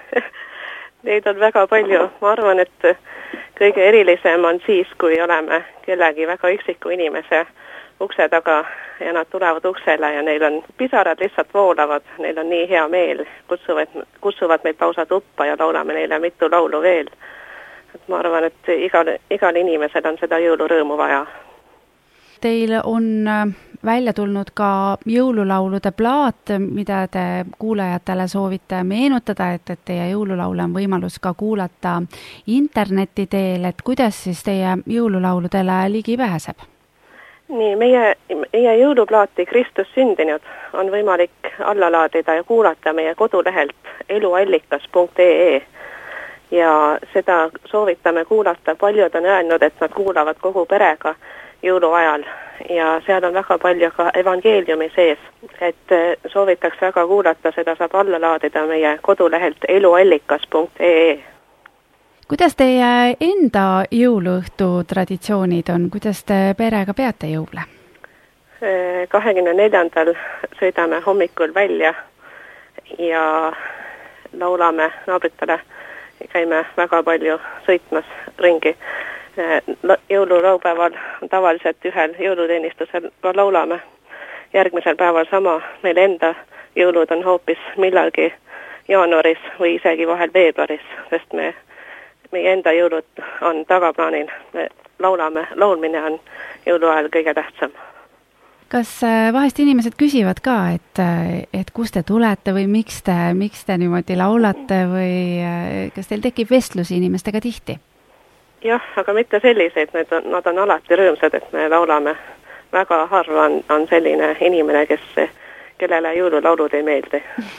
neid on väga palju. Ma arvan, et kõige erilisem on siis, kui oleme kellegi väga üksiku inimese ukse taga ja nad tulevad uksele ja neil on pisarad lihtsalt voolavad, neil on nii hea meel, kutsuvad, kutsuvad meid lausa tuppa ja laulame neile mitu laulu veel. Et ma arvan, et igal, igal inimesel on seda jõulurõõmu vaja. Teil on välja tulnud ka jõululaulude plaat, mida te kuulajatele soovite meenutada, et, et teie jõululaule on võimalus ka kuulata interneti teel, et kuidas siis teie jõululauludele ligi pääseb? Nii, meie, meie jõuluplaati Kristus sündinud on võimalik alla laadida ja kuulata meie kodulehelt eluallikas punkt ee ja seda soovitame kuulata. Paljud on öelnud, et nad kuulavad kogu perega jõuluajal ja seal on väga palju ka evangeeliumi sees, et soovitaks väga kuulata, seda saab alla laadida meie kodulehelt eluallikas punkt ee. Kuidas teie enda jõuluõhtu traditsioonid on? Kuidas te perega peate jõule? kahekümne neljandal sõidame hommikul välja ja laulame naabritele. Käime väga palju sõitmas ringi. Jõululaupäeval tavaliselt ühel jõuluteenistusel laulame. Järgmisel päeval sama. Meil enda jõulud on hoopis millalgi jaanuaris või isegi vahel veebruaris, sest me meie enda jõulud on tagaplaanil. Me laulame, laulmine on jõuluajal kõige tähtsam. Kas vahest inimesed küsivad ka, et, et kust te tulete või miks te, miks te niimoodi laulate või kas teil tekib vestlusi inimestega tihti? Jah, aga mitte selliseid. Nad on, nad on alati rõõmsad, et me laulame. Väga harva on, on selline inimene, kes, kellele jõululaulud ei meeldi.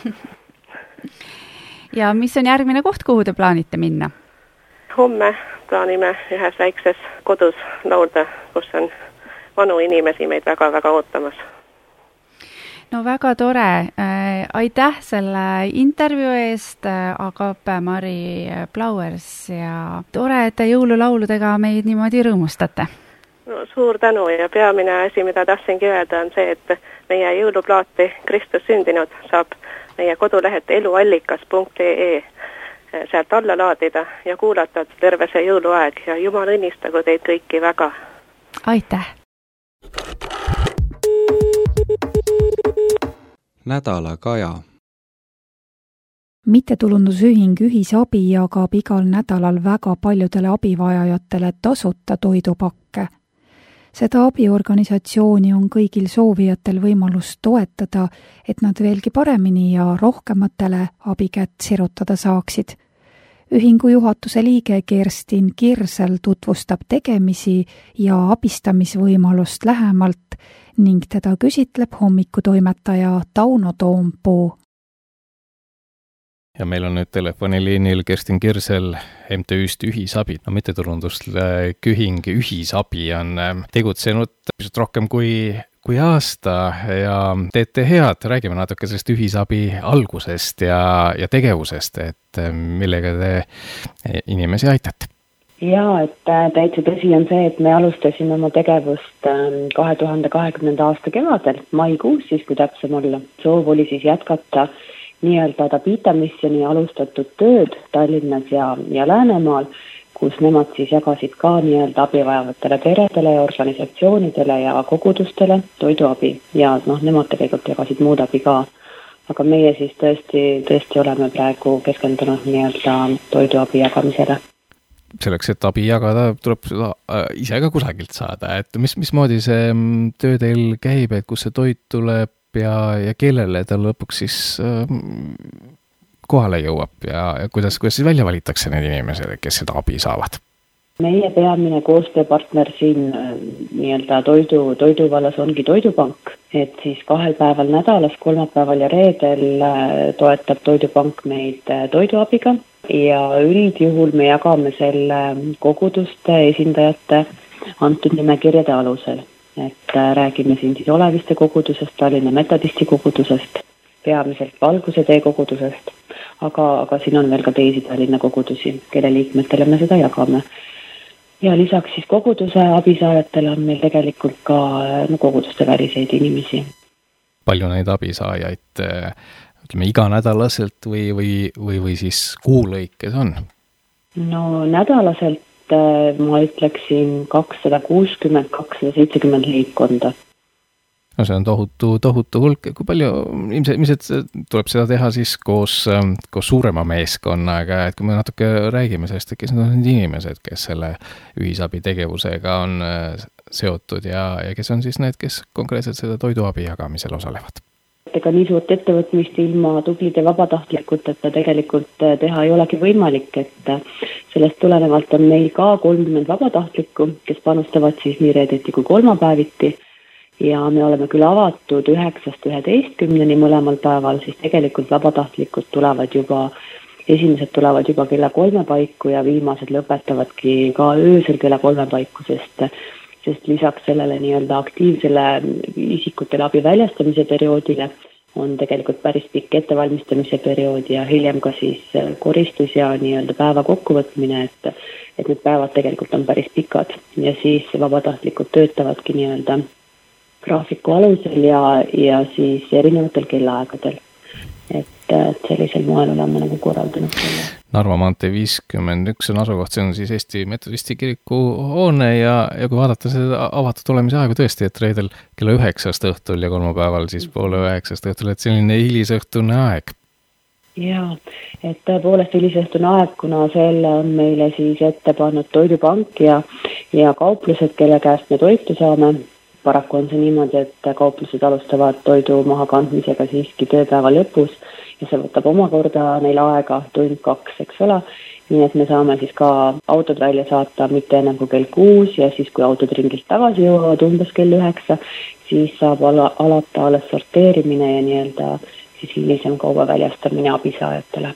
Ja mis on järgmine koht, kuhu te plaanite minna? Homme plaanime ühes väikses kodus laulda, kus on vanu inimesi meid väga-väga ootamas. No väga tore. Aitäh selle intervjuu eest, Agape-Mari Blauers, ja tore, et te jõululauludega meid niimoodi rõõmustate. No, suur tänu ja peamine asi, mida tahtsingi öelda, on see, et meie jõuluplaati Kristus sündinud saab meie kodulehet eluallikas punkt ee sealt alla laadida ja kuulata terve see jõuluaeg ja Jumal õnnistagu teid kõiki väga. Aitäh! Nädala Kaja. mittetulundusühing Ühisabi jagab igal nädalal väga paljudele abivajajatele tasuta toidupakke. Seda abiorganisatsiooni on kõigil soovijatel võimalus toetada, et nad veelgi paremini ja rohkematele abikätt sirutada saaksid. Ühingu juhatuse liige Kerstin Kirsel tutvustab tegemisi ja abistamisvõimalust lähemalt ning teda küsitleb hommikutoimetaja Tauno Toompuu. Ja meil on nüüd telefoniliinil Kerstin Kirsel M T Üst Ühisabi. No mittetulundusühing Ühisabi on tegutsenud pisut rohkem kui, kui aasta ja teete head. Räägime natuke sellest Ühisabi algusest ja, ja tegevusest, et millega te inimesi aitate. Jaa, et täitsa tõsi on see, et me alustasime oma tegevust kahe tuhande kahekümnenda aasta kevadel, maikuus siis, kui täpsem olla. Soov oli siis jätkata nii-öelda Tabita missioni alustatud tööd Tallinnas ja, ja Läänemaal, kus nemad siis jagasid ka nii-öelda abivajavatele peredele ja organisatsioonidele ja kogudustele toiduabi ja noh, nemad tegelikult jagasid muud abi ka. Aga meie siis tõesti, tõesti oleme praegu keskendunud nii-öelda toiduabi jagamisele. Selleks, et abi jagada, tuleb seda ise ka kusagilt saada, et mis, mismoodi see töö teil käib, et kus see toit tuleb ja, ja kellele ta lõpuks siis äh, kohale jõuab ja, ja kuidas, kuidas siis välja valitakse need inimesed, kes seda abi saavad? Meie peamine koostööpartner siin nii-öelda toidu, toidu vallas ongi Toidupank, et siis kahel päeval nädalas, kolmapäeval ja reedel toetab Toidupank meid toiduabiga ja üldjuhul me jagame selle koguduste esindajate antud nimekirjade alusel. Et räägime siin siis Oleviste kogudusest, Tallinna metodisti kogudusest, peamiselt Valguse tee kogudusest, aga, aga siin on veel ka teisi Tallinna kogudusi, kelle liikmetele me seda jagame. Ja lisaks siis koguduse abisaajatele on meil tegelikult ka no, koguduste väliseid inimesi. Palju neid abisaajaid ütleme, iganädalaselt või, või, või, või siis kuulõikes on? No nädalaselt ma ütleksin kakssada kuuskümmend, kakssada seitsekümmend liikkonda. No see on tohutu, tohutu hulk. Kui palju ilmselt, ilmselt tuleb seda teha siis koos, koos suurema meeskonnaga, et kui me natuke räägime sellest, kes on need inimesed, kes selle ühisabi tegevusega on seotud ja, ja kes on siis need, kes konkreetselt seda toiduabi jagamisel osalevad? Ega nii suurt ettevõtmist ilma tublide vabatahtlikuteta tegelikult teha ei olegi võimalik, et sellest tulenevalt on meil ka kolmkümmend vabatahtlikku, kes panustavad siis nii reedeti kui kolmapäeviti ja me oleme küll avatud üheksast üheteistkümneni mõlemal päeval, siis tegelikult vabatahtlikud tulevad juba, esimesed tulevad juba kella kolme paiku ja viimased lõpetavadki ka öösel kella kolme paiku, sest sest lisaks sellele nii-öelda aktiivsele isikutele abi väljastamise perioodile on tegelikult päris pikk ettevalmistamise periood ja hiljem ka siis koristus ja nii-öelda päeva kokkuvõtmine, et, et need päevad tegelikult on päris pikad ja siis vabatahtlikud töötavadki nii-öelda graafiku alusel ja, ja siis erinevatel kellaaegadel. Et, et sellisel moel oleme nagu korraldanud selle. Narva maantee viiskümmend üks on asukoht, see on siis Eesti metodisti kiriku hoone ja, ja kui vaadata seda avatud olemise aegu tõesti, et reedel kella üheksast õhtul ja kolmapäeval siis poole üheksast õhtul, et selline hilisõhtune aeg. Jaa, et tõepoolest hilisõhtune aeg, kuna selle on meile siis ette pannud Toidupank ja, ja kauplused, kelle käest me toitu saame. Paraku on see niimoodi, et kauplused alustavad toidu maha kandmisega siiski tööpäeva lõpus ja see võtab omakorda neil aega tund kaks, eks ole. Nii et me saame siis ka autod välja saata mitte enam kui kell kuus ja siis kui autod ringilt tagasi jõuavad umbes kell üheksa, siis saab ala, alata alles sorteerimine ja nii-öelda siis hilisem kauba väljastamine abisaajatele.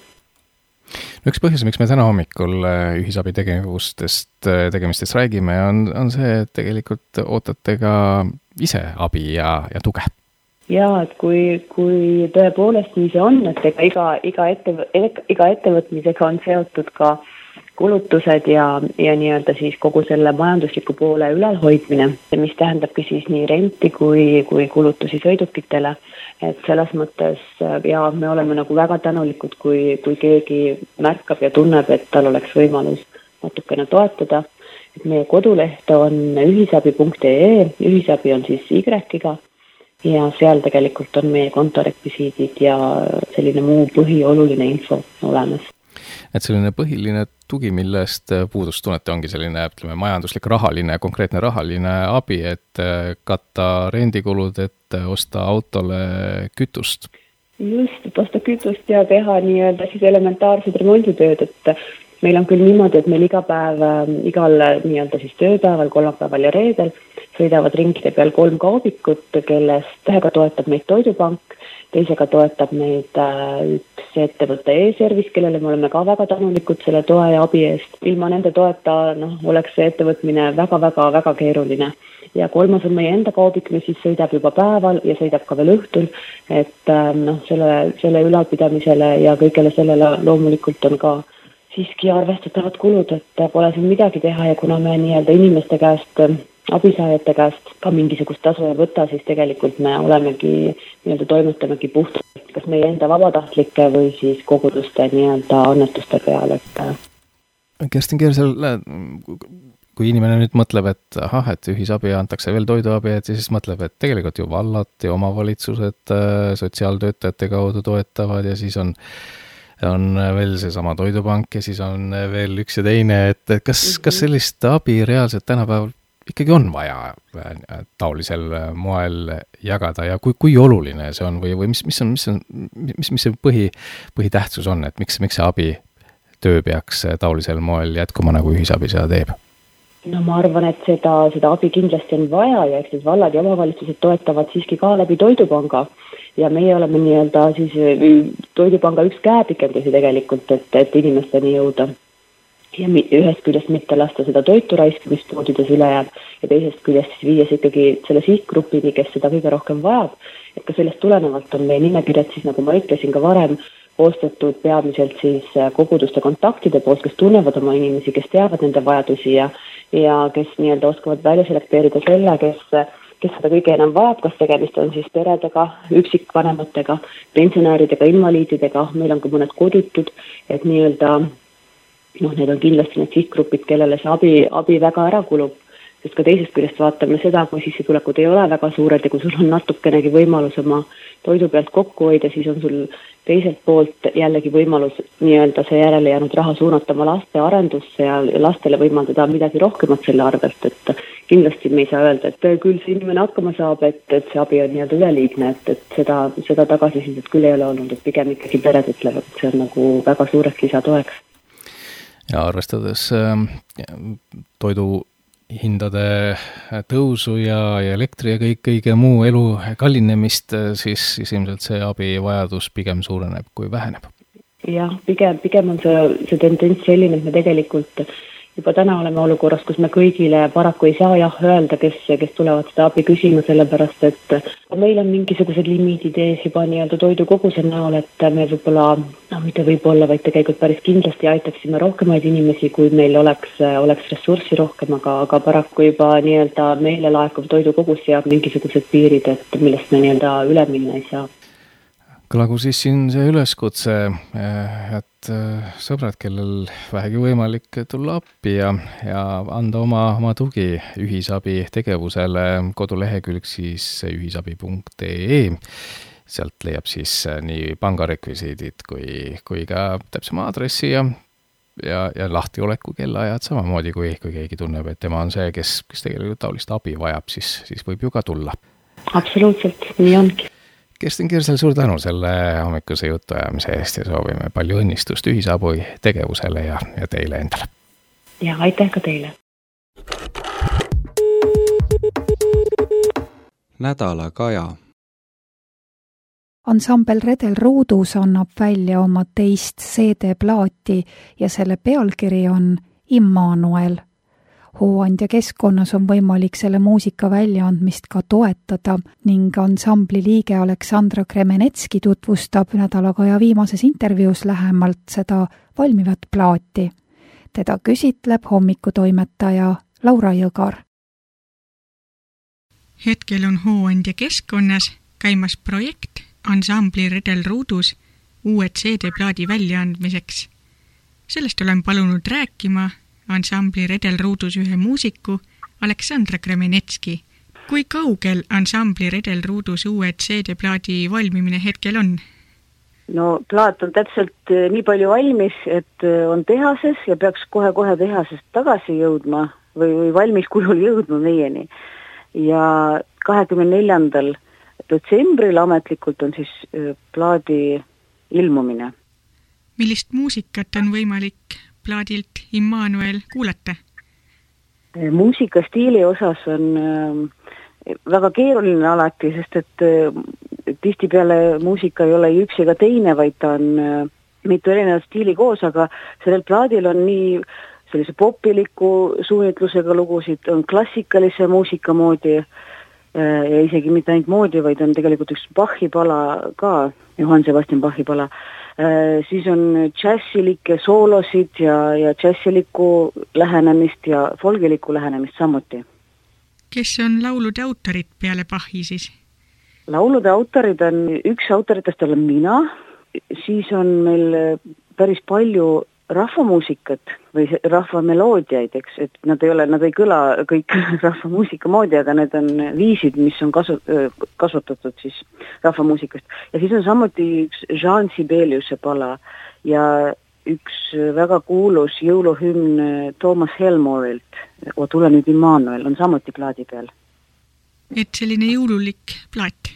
No üks põhjus, miks me täna hommikul ühisabi tegevustest, tegemistest räägime, on, on see, et tegelikult ootate ka ise abi ja, ja tuge. Jaa, et kui, kui tõepoolest nii see on, et ega iga, iga, ette, iga ettevõtmisega on seotud ka kulutused ja, ja nii-öelda siis kogu selle majandusliku poole ülalhoidmine, mis tähendabki siis nii renti kui, kui kulutusi sõidukitele. Et selles mõttes ja me oleme nagu väga tänulikud, kui, kui keegi märkab ja tunneb, et tal oleks võimalus natukene toetada. Et meie koduleht on ühisabi punkt ee, ühisabi on siis Y-iga ja seal tegelikult on meie kontorekvisiidid ja selline muu põhioluline info olemas. Et selline põhiline tugi, millest puudust tunnete, ongi selline, ütleme, majanduslik rahaline, konkreetne rahaline abi, et katta rendikulud, et osta autole kütust. Just, et osta kütust ja teha nii-öelda siis elementaarsed remonditööd, et meil on küll niimoodi, et meil iga päev, igal nii-öelda siis tööpäeval, kolmapäeval ja reedel sõidavad ringide peal kolm kaubikut, kellest ühega toetab meid Toidupank, teisega toetab meid üks ettevõtte e-service, kellele me oleme ka väga tänulikud selle toe ja abi eest. Ilma nende toeta no, oleks see ettevõtmine väga-väga-väga keeruline. Ja kolmas on meie enda kaubik, mis siis sõidab juba päeval ja sõidab ka veel õhtul, et no, selle, selle ülalpidamisele ja kõigele sellele loomulikult on ka siiski arvestatavad kulud, et pole siin midagi teha ja kuna me nii-öelda inimeste käest, abisaajate käest ka mingisugust tasu ei võta, siis tegelikult me olemegi nii-öelda toimetamegi puhtalt kas meie enda vabatahtlike või siis koguduste nii-öelda annetuste peale. Et... Kerstin Kirsel, kui inimene nüüd mõtleb, et ahah, et ühisabi antakse veel toiduabi, et siis mõtleb, et tegelikult ju vallad ja omavalitsused sotsiaaltöötajate kaudu toetavad ja siis on on veel see sama Toidupank ja siis on veel üks ja teine, et kas, kas sellist abi reaalselt tänapäeval ikkagi on vaja taolisel moel jagada ja kui, kui oluline see on või, või mis, mis on, mis on, mis, mis see põhi, põhitähtsus on, et miks, miks see abi töö peaks taolisel moel jätkuma, nagu ühisabi seda teeb? No ma arvan, et seda, seda abi kindlasti on vaja ja eks need vallad ja omavalitsused toetavad siiski ka läbi Toidupanga ja meie oleme nii-öelda siis Toidupanga üks käepikendusi tegelikult, et, et inimesteni jõuda. Ja ühest küljest mitte lasta seda toitu raiska, mis poodides üle jääb ja teisest küljest siis viies ikkagi selle sihtgrupini, kes seda kõige rohkem vajab. Et ka sellest tulenevalt on meie nimekirjad siis, nagu ma ütlesin ka varem, koostatud peamiselt siis koguduste kontaktide poolt, kes tunnevad oma inimesi, kes teavad nende vajadusi ja, ja kes nii-öelda oskavad välja selekteerida selle, kes, kes seda kõige enam vajab, kas tegemist on siis peredega, üksikvanematega, pensionääridega, invaliididega, meil on ka mõned kodutud, et nii-öelda noh, need on kindlasti need sihtgrupid, kellele see abi, abi väga ära kulub. Sest ka teisest küljest vaatame seda, kui sissetulekud ei ole väga suured ja kui sul on natukenegi võimalus oma toidu pealt kokku hoida, siis on sul teiselt poolt jällegi võimalus nii-öelda see järele jäänud raha suunata oma laste arendusse ja lastele võimaldada midagi rohkemat selle arvelt, et kindlasti me ei saa öelda, et küll see inimene hakkama saab, et, et see abi on nii-öelda üleliigne, et, et seda, seda tagasisidet küll ei ole olnud, et pigem ikkagi pered ütlevad, et see on nagu väga suureks lisatoeks. Ja arvestades äh, toidu hindade tõusu ja, ja elektri ja kõik, kõige muu elu kallinemist, siis, siis ilmselt see abivajadus pigem suureneb kui väheneb. Jah, pigem, pigem on see, see tendents selline, et me tegelikult juba täna oleme olukorras, kus me kõigile paraku ei saa jah öelda, kes, kes tulevad seda abi küsima, sellepärast et meil on mingisugused limiidid ees juba nii-öelda toidukoguse näol, et me võib-olla, no mitte võib-olla, vaid tegelikult päris kindlasti aitaksime rohkemaid inimesi, kui meil oleks, oleks ressurssi rohkem, aga, aga paraku juba nii-öelda meile laekuv toidukogus seab mingisugused piirid, et millest me nii-öelda üle minna ei saa. Kõlagu siis siin see üleskutse, et sõbrad, kellel vähegi võimalik tulla appi ja, ja anda oma, oma tugi ühisabi tegevusele, kodulehekülg siis ühisabi punkt ee. Sealt leiab siis nii pangarekvisiidid kui, kui ka täpsema aadressi ja, ja, ja lahtioleku kellaajad samamoodi, kui, kui keegi tunneb, et tema on see, kes, kes tegelikult taolist abi vajab, siis, siis võib ju ka tulla. Absoluutselt, nii ongi. Kerstin Kirsel, suur tänu selle hommikuse jutuajamise eest ja soovime palju õnnistust ühisabi tegevusele ja, ja teile endale. Ja aitäh ka teile. Nädala Kaja. Ansambel Redel Ruudus annab välja oma teist C D-plaati ja selle pealkiri on Immanuel. Hooandja keskkonnas on võimalik selle muusika väljaandmist ka toetada ning ansambli liige Aleksandra Kremenetski tutvustab Nädalakaja viimases intervjuus lähemalt seda valmivat plaati. Teda küsitleb hommikutoimetaja Laura Jõgar. Hetkel on Hooandja keskkonnas käimas projekt ansambli Redel Ruudus uued C D-plaadi väljaandmiseks. Sellest olen palunud rääkima ansambli Redel Ruudus ühe muusiku Aleksandra Kremenetski. Kui kaugel ansambli Redel Ruudus uued C D-plaadi valmimine hetkel on? No plaat on täpselt nii palju valmis, et on tehases ja peaks kohe-kohe tehasest tagasi jõudma või, või valmis kujul jõudma meieni. Ja kahekümne neljandal detsembril ametlikult on siis plaadi ilmumine. Millist muusikat on võimalik plaadilt Immanuel kuulata? Muusikastiili osas on väga keeruline alati, sest et tihtipeale muusika ei ole üks ega teine, vaid ta on mitu erinevat stiili koos, aga sellel plaadil on nii sellise popiliku suunitlusega lugusid, on klassikalise muusika moodi ja isegi mitte ainult moodi, vaid on tegelikult üks Bachi pala ka, Johann Sebastian Bachi pala. Siis on džässilikke soolosid ja, ja džässiliku lähenemist ja folgiliku lähenemist samuti. Kes on laulude autorid peale Bachi siis? Laulude autorid on, üks autoritest olen mina, siis on meil päris palju rahvamuusikat või rahvameloodiaid, eks, et nad ei ole, nad ei kõla kõik rahvamuusika moodi, aga need on viisid, mis on kasu, kasutatud siis rahvamuusikast. Ja siis on samuti üks Jean Sibeliuse pala ja üks väga kuulus jõuluhümn Thomas Helmorilt, O tule nüüd Immanuel, on samuti plaadi peal. Et selline jõululik plaat?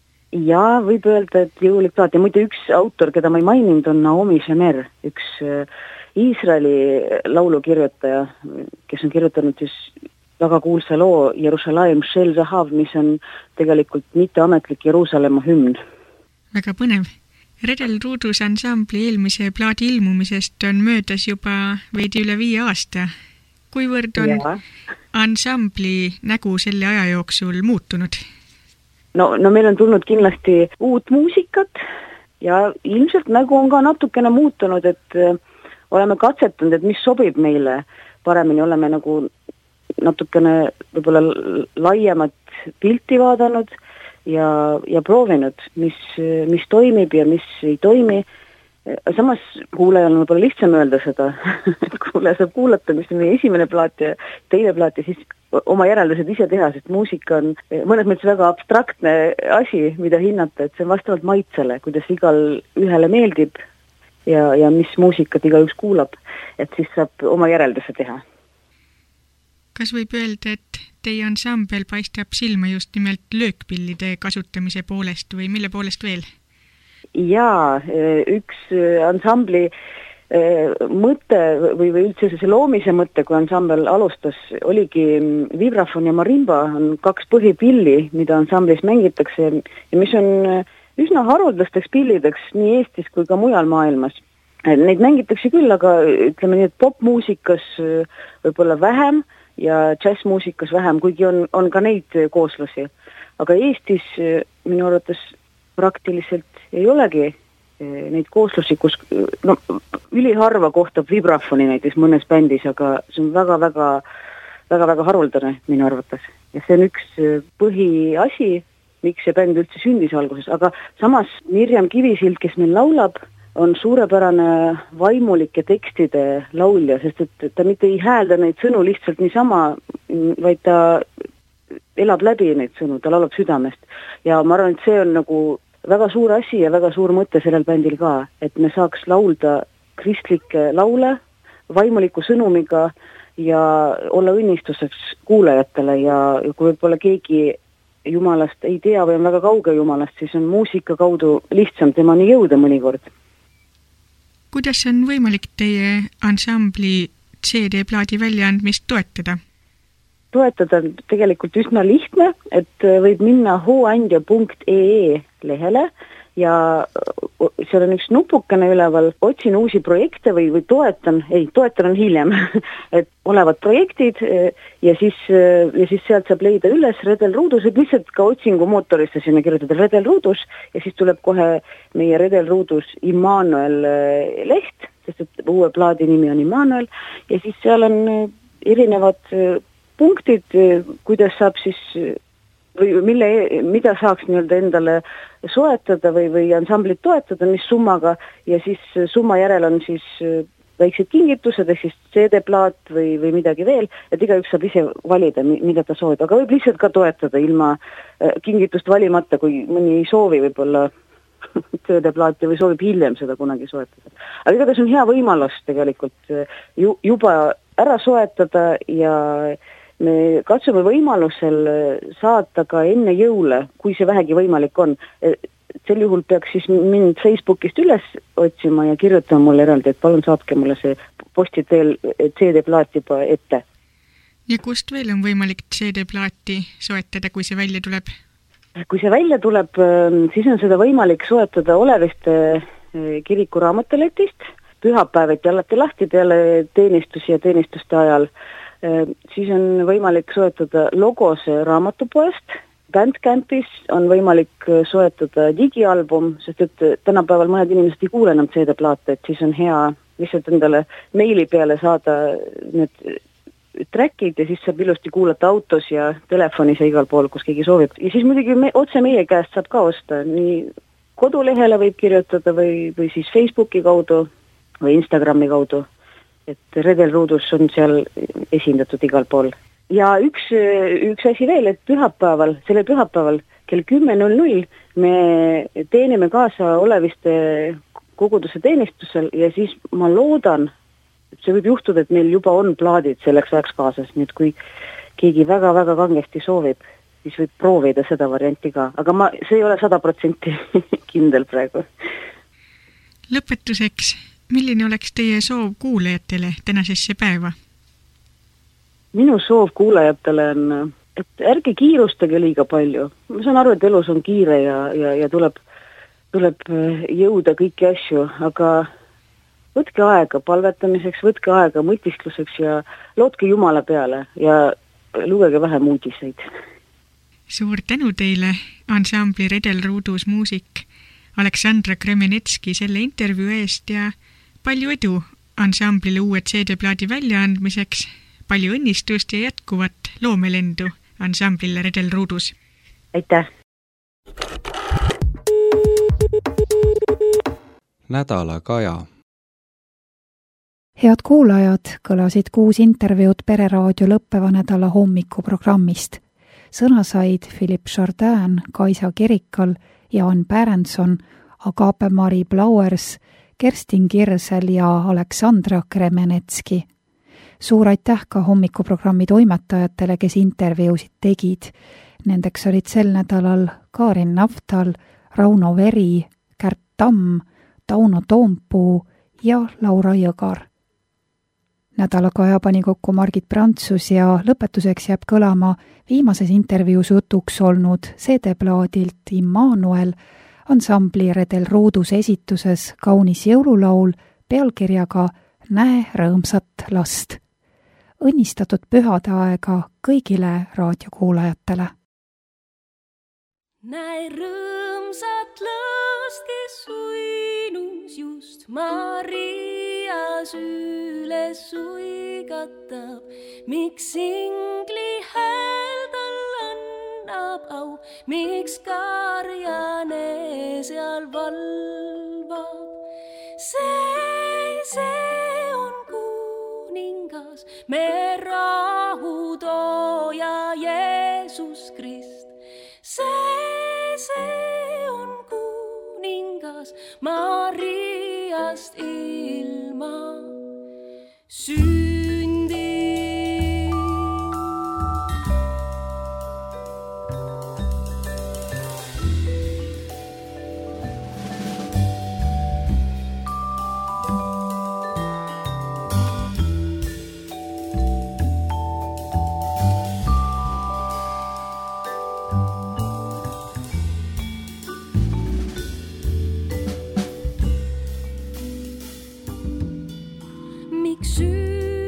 Ja võib öelda, et jõululik plaat. Ja muide üks autor, keda ma ei maininud, on Naomi Shemer, üks Iisraeli laulukirjutaja, kes on kirjutanud siis väga kuulsa loo Jerusalem Shel Zahav, mis on tegelikult mitteametlik Jeruusalemma hümn. Väga põnev. Redel Ruudus ansambli eelmise plaadi ilmumisest on möödas juba veidi üle viie aasta. Kuivõrd on ja. ansambli nägu selle aja jooksul muutunud? No, no meil on tulnud kindlasti uut muusikat ja ilmselt nägu on ka natukene muutunud, et oleme katsetanud, et mis sobib meile paremini, oleme nagu natukene võib-olla laiemat pilti vaadanud ja, ja proovinud, mis, mis toimib ja mis ei toimi. Samas kuulajal on võib-olla lihtsam öelda seda, et kuulaja saab kuulata, mis on meie esimene plaat ja teine plaat ja siis oma järeldused ise teha, sest muusika on mõnes mõttes väga abstraktne asi, mida hinnata, et see on vastavalt maitsele, kuidas igal ühele meeldib ja, ja mis muusikat iga üks kuulab, et siis saab oma järelduse teha. Kas võib öelda, et teie ansambel paistab silma just nimelt löökpillide kasutamise poolest või mille poolest veel? Jaa, üks ansambli mõte või, või üldse see loomise mõte, kui ansambel alustas, oligi vibrafon ja marimba, on kaks põhipilli, mida ansamblis mängitakse ja mis on üsna haruldasteks pillideks nii Eestis kui ka mujal maailmas. Neid mängitakse küll, aga ütleme nii, et popmuusikas võib-olla vähem ja džässmuusikas vähem, kuigi on, on ka neid kooslusi. Aga Eestis minu arvates praktiliselt ei olegi neid kooslusi, kus no, üliharva kohtab vibrafoni näiteks mõnes bändis, aga see on väga-väga väga-väga haruldane minu arvates. Ja see on üks põhiasi, miks see bänd üldse sündis alguses, aga samas Mirjam Kivisild, kes meil laulab, on suurepärane vaimulike tekstide laulja, sest et ta mitte ei häälda neid sõnu lihtsalt niisama, vaid ta elab läbi neid sõnu, ta laulab südamest. Ja ma arvan, et see on nagu väga suur asi ja väga suur mõte sellel bändil ka, et me saaks laulda kristlikke laule vaimuliku sõnumiga ja olla õnnistuseks kuulajatele ja kui võib-olla keegi Jumalast ei tea või on väga kauge Jumalast, siis on muusika kaudu lihtsam temani jõuda mõnikord. Kuidas on võimalik teie ansambli C D-plaadi väljaandmist toetada? Toetada on tegelikult üsna lihtne, et võib minna hooandja punkt ee lehele ja seal on üks nupukene üleval, otsin uusi projekte või, või toetan, ei, toetan on hiljem, et olevad projektid ja siis, ja siis sealt saab leida üles Redel Ruudus, et lihtsalt ka otsingu mootorisse sinna kirjutada Redel Ruudus ja siis tuleb kohe meie Redel Ruudus Immanuel leht, sest et uue plaadi nimi on Immanuel ja siis seal on erinevad punktid, kuidas saab siis või mille, mida saaks nii-öelda endale soetada või, või ansamblit toetada, mis summaga ja siis summa järel on siis väiksed kingitused, ehk siis C D-plaat või, või midagi veel, et igaüks saab ise valida, mida ta soovib, aga võib lihtsalt ka toetada ilma kingitust valimata, kui mõni ei soovi võib-olla C D-plaati või soovib hiljem seda kunagi soetada. Aga igatahes on hea võimalus tegelikult ju, juba ära soetada ja me katsume võimalusel saata ka enne jõule, kui see vähegi võimalik on. Sel juhul peaks siis mind Facebookist üles otsima ja kirjutama mulle eraldi, et palun saatke mulle see posti teel C D-plaat juba ette. Ja kust veel on võimalik C D-plaati soetada, kui see välja tuleb? Kui see välja tuleb, siis on seda võimalik soetada Oleviste kiriku raamatuletist, pühapäeviti alati lahti peale teenistusi ja teenistuste ajal. Siis on võimalik soetada Logose raamatupoest, Bandcampis on võimalik soetada digialbum, sest et tänapäeval mõned inimesed ei kuule enam C D-plaate, et siis on hea lihtsalt endale meili peale saada need trackid ja siis saab ilusti kuulata autos ja telefonis ja igal pool, kus keegi soovib. Ja siis muidugi me, otse meie käest saab ka osta, nii kodulehele võib kirjutada või, või siis Facebooki kaudu või Instagrami kaudu, et Redel Ruudus on seal esindatud igal pool. Ja üks, üks asi veel, et pühapäeval, sellel pühapäeval kell kümme null null me teenime kaasa Oleviste koguduse teenistusel ja siis ma loodan, et see võib juhtuda, et meil juba on plaadid selleks ajaks kaasas, nii et kui keegi väga-väga kangesti soovib, siis võib proovida seda varianti ka, aga ma, see ei ole sada protsenti kindel praegu. Lõpetuseks, milline oleks teie soov kuulajatele tänasesse päeva? Minu soov kuulajatele on, et ärge kiirustage liiga palju. Ma saan aru, et elus on kiire ja, ja, ja tuleb, tuleb jõuda kõiki asju, aga võtke aega palvetamiseks, võtke aega mõtiskluseks ja lootke Jumala peale ja lugege vähem uudiseid. Suur tänu teile, ansambli Redel Ruudus muusik Aleksandra Kremenetski selle intervjuu eest ja palju edu ansamblile uue C D-plaadi väljaandmiseks. Palju õnnistust ja jätkuvat loomelendu ansamblile Redel Ruudus. Aitäh! Nädala Kaja. Head kuulajad, kõlasid kuus intervjuud Pereraadio lõppeva nädala hommikuprogrammist. Sõna said Philippe Jourdain, Kaisa Kirikal, Jaan Pärendson, Agape-Mari Blauers, Kerstin Kirsel ja Aleksandra Kremenetski. Suur aitäh ka hommikuprogrammi toimetajatele, kes intervjuusid tegid. Nendeks olid sel nädalal Karin Naftal, Rauno Veri, Kärt Tamm, Tauno Toompuu ja Laura Jõgar. Nädalakaja pani kokku Margit Prantsus ja lõpetuseks jääb kõlama viimases intervjuus jutuks olnud C D-plaadilt Immanuel ansambli Redel Ruudus esituses kaunis jõululaul pealkirjaga Näe rõõmsat last. Õnnistatud pühade aega kõigile raadiokuulajatele. Näe rõõmsat last, kes uinus just Marias üles suigatab, miks ingli hääl tal annab au, miks karjane seal valvab. See, see on kuningas, me rahu tooja Jeesus Krist. See, see on kuningas, Mariast ilma sündi. Miks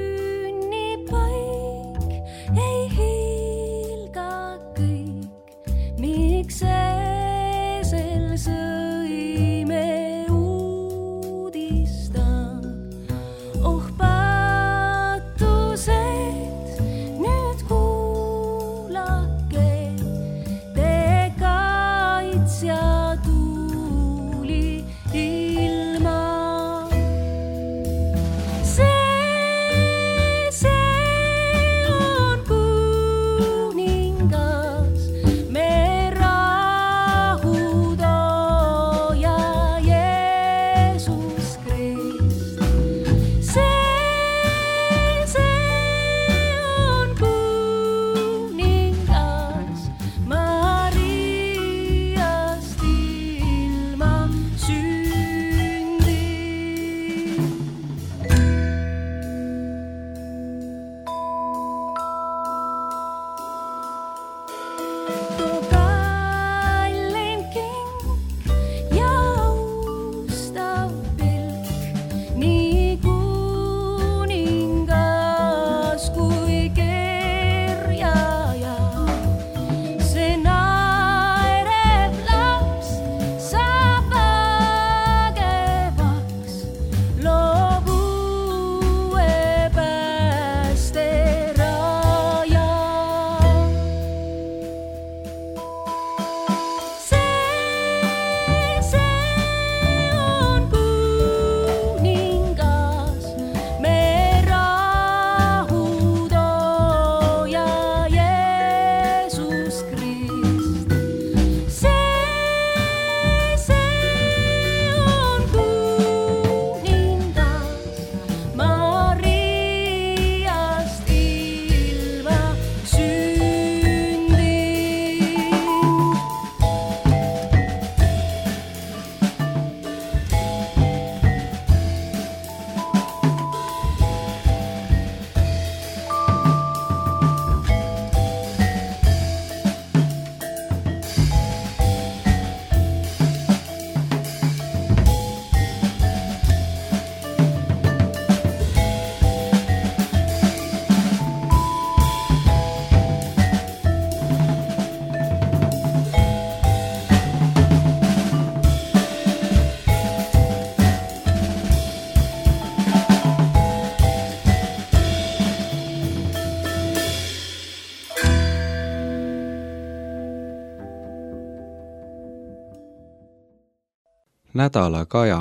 nädala kaja.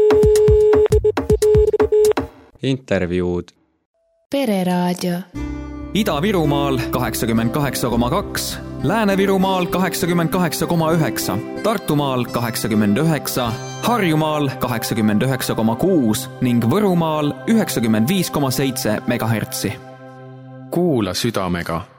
Intervjuud. Pereraadio. Ida-Virumaal kaheksakümmend kaheksa koma kaks, Lääne-Virumaal kaheksakümmend kaheksa koma üheksa, Tartumaal kaheksakümmend üheksa, Harjumaal kaheksakümmend üheksa koma kuus ning Võrumaal üheksakümmend viis koma seitse megahertsi. Kuula südamega.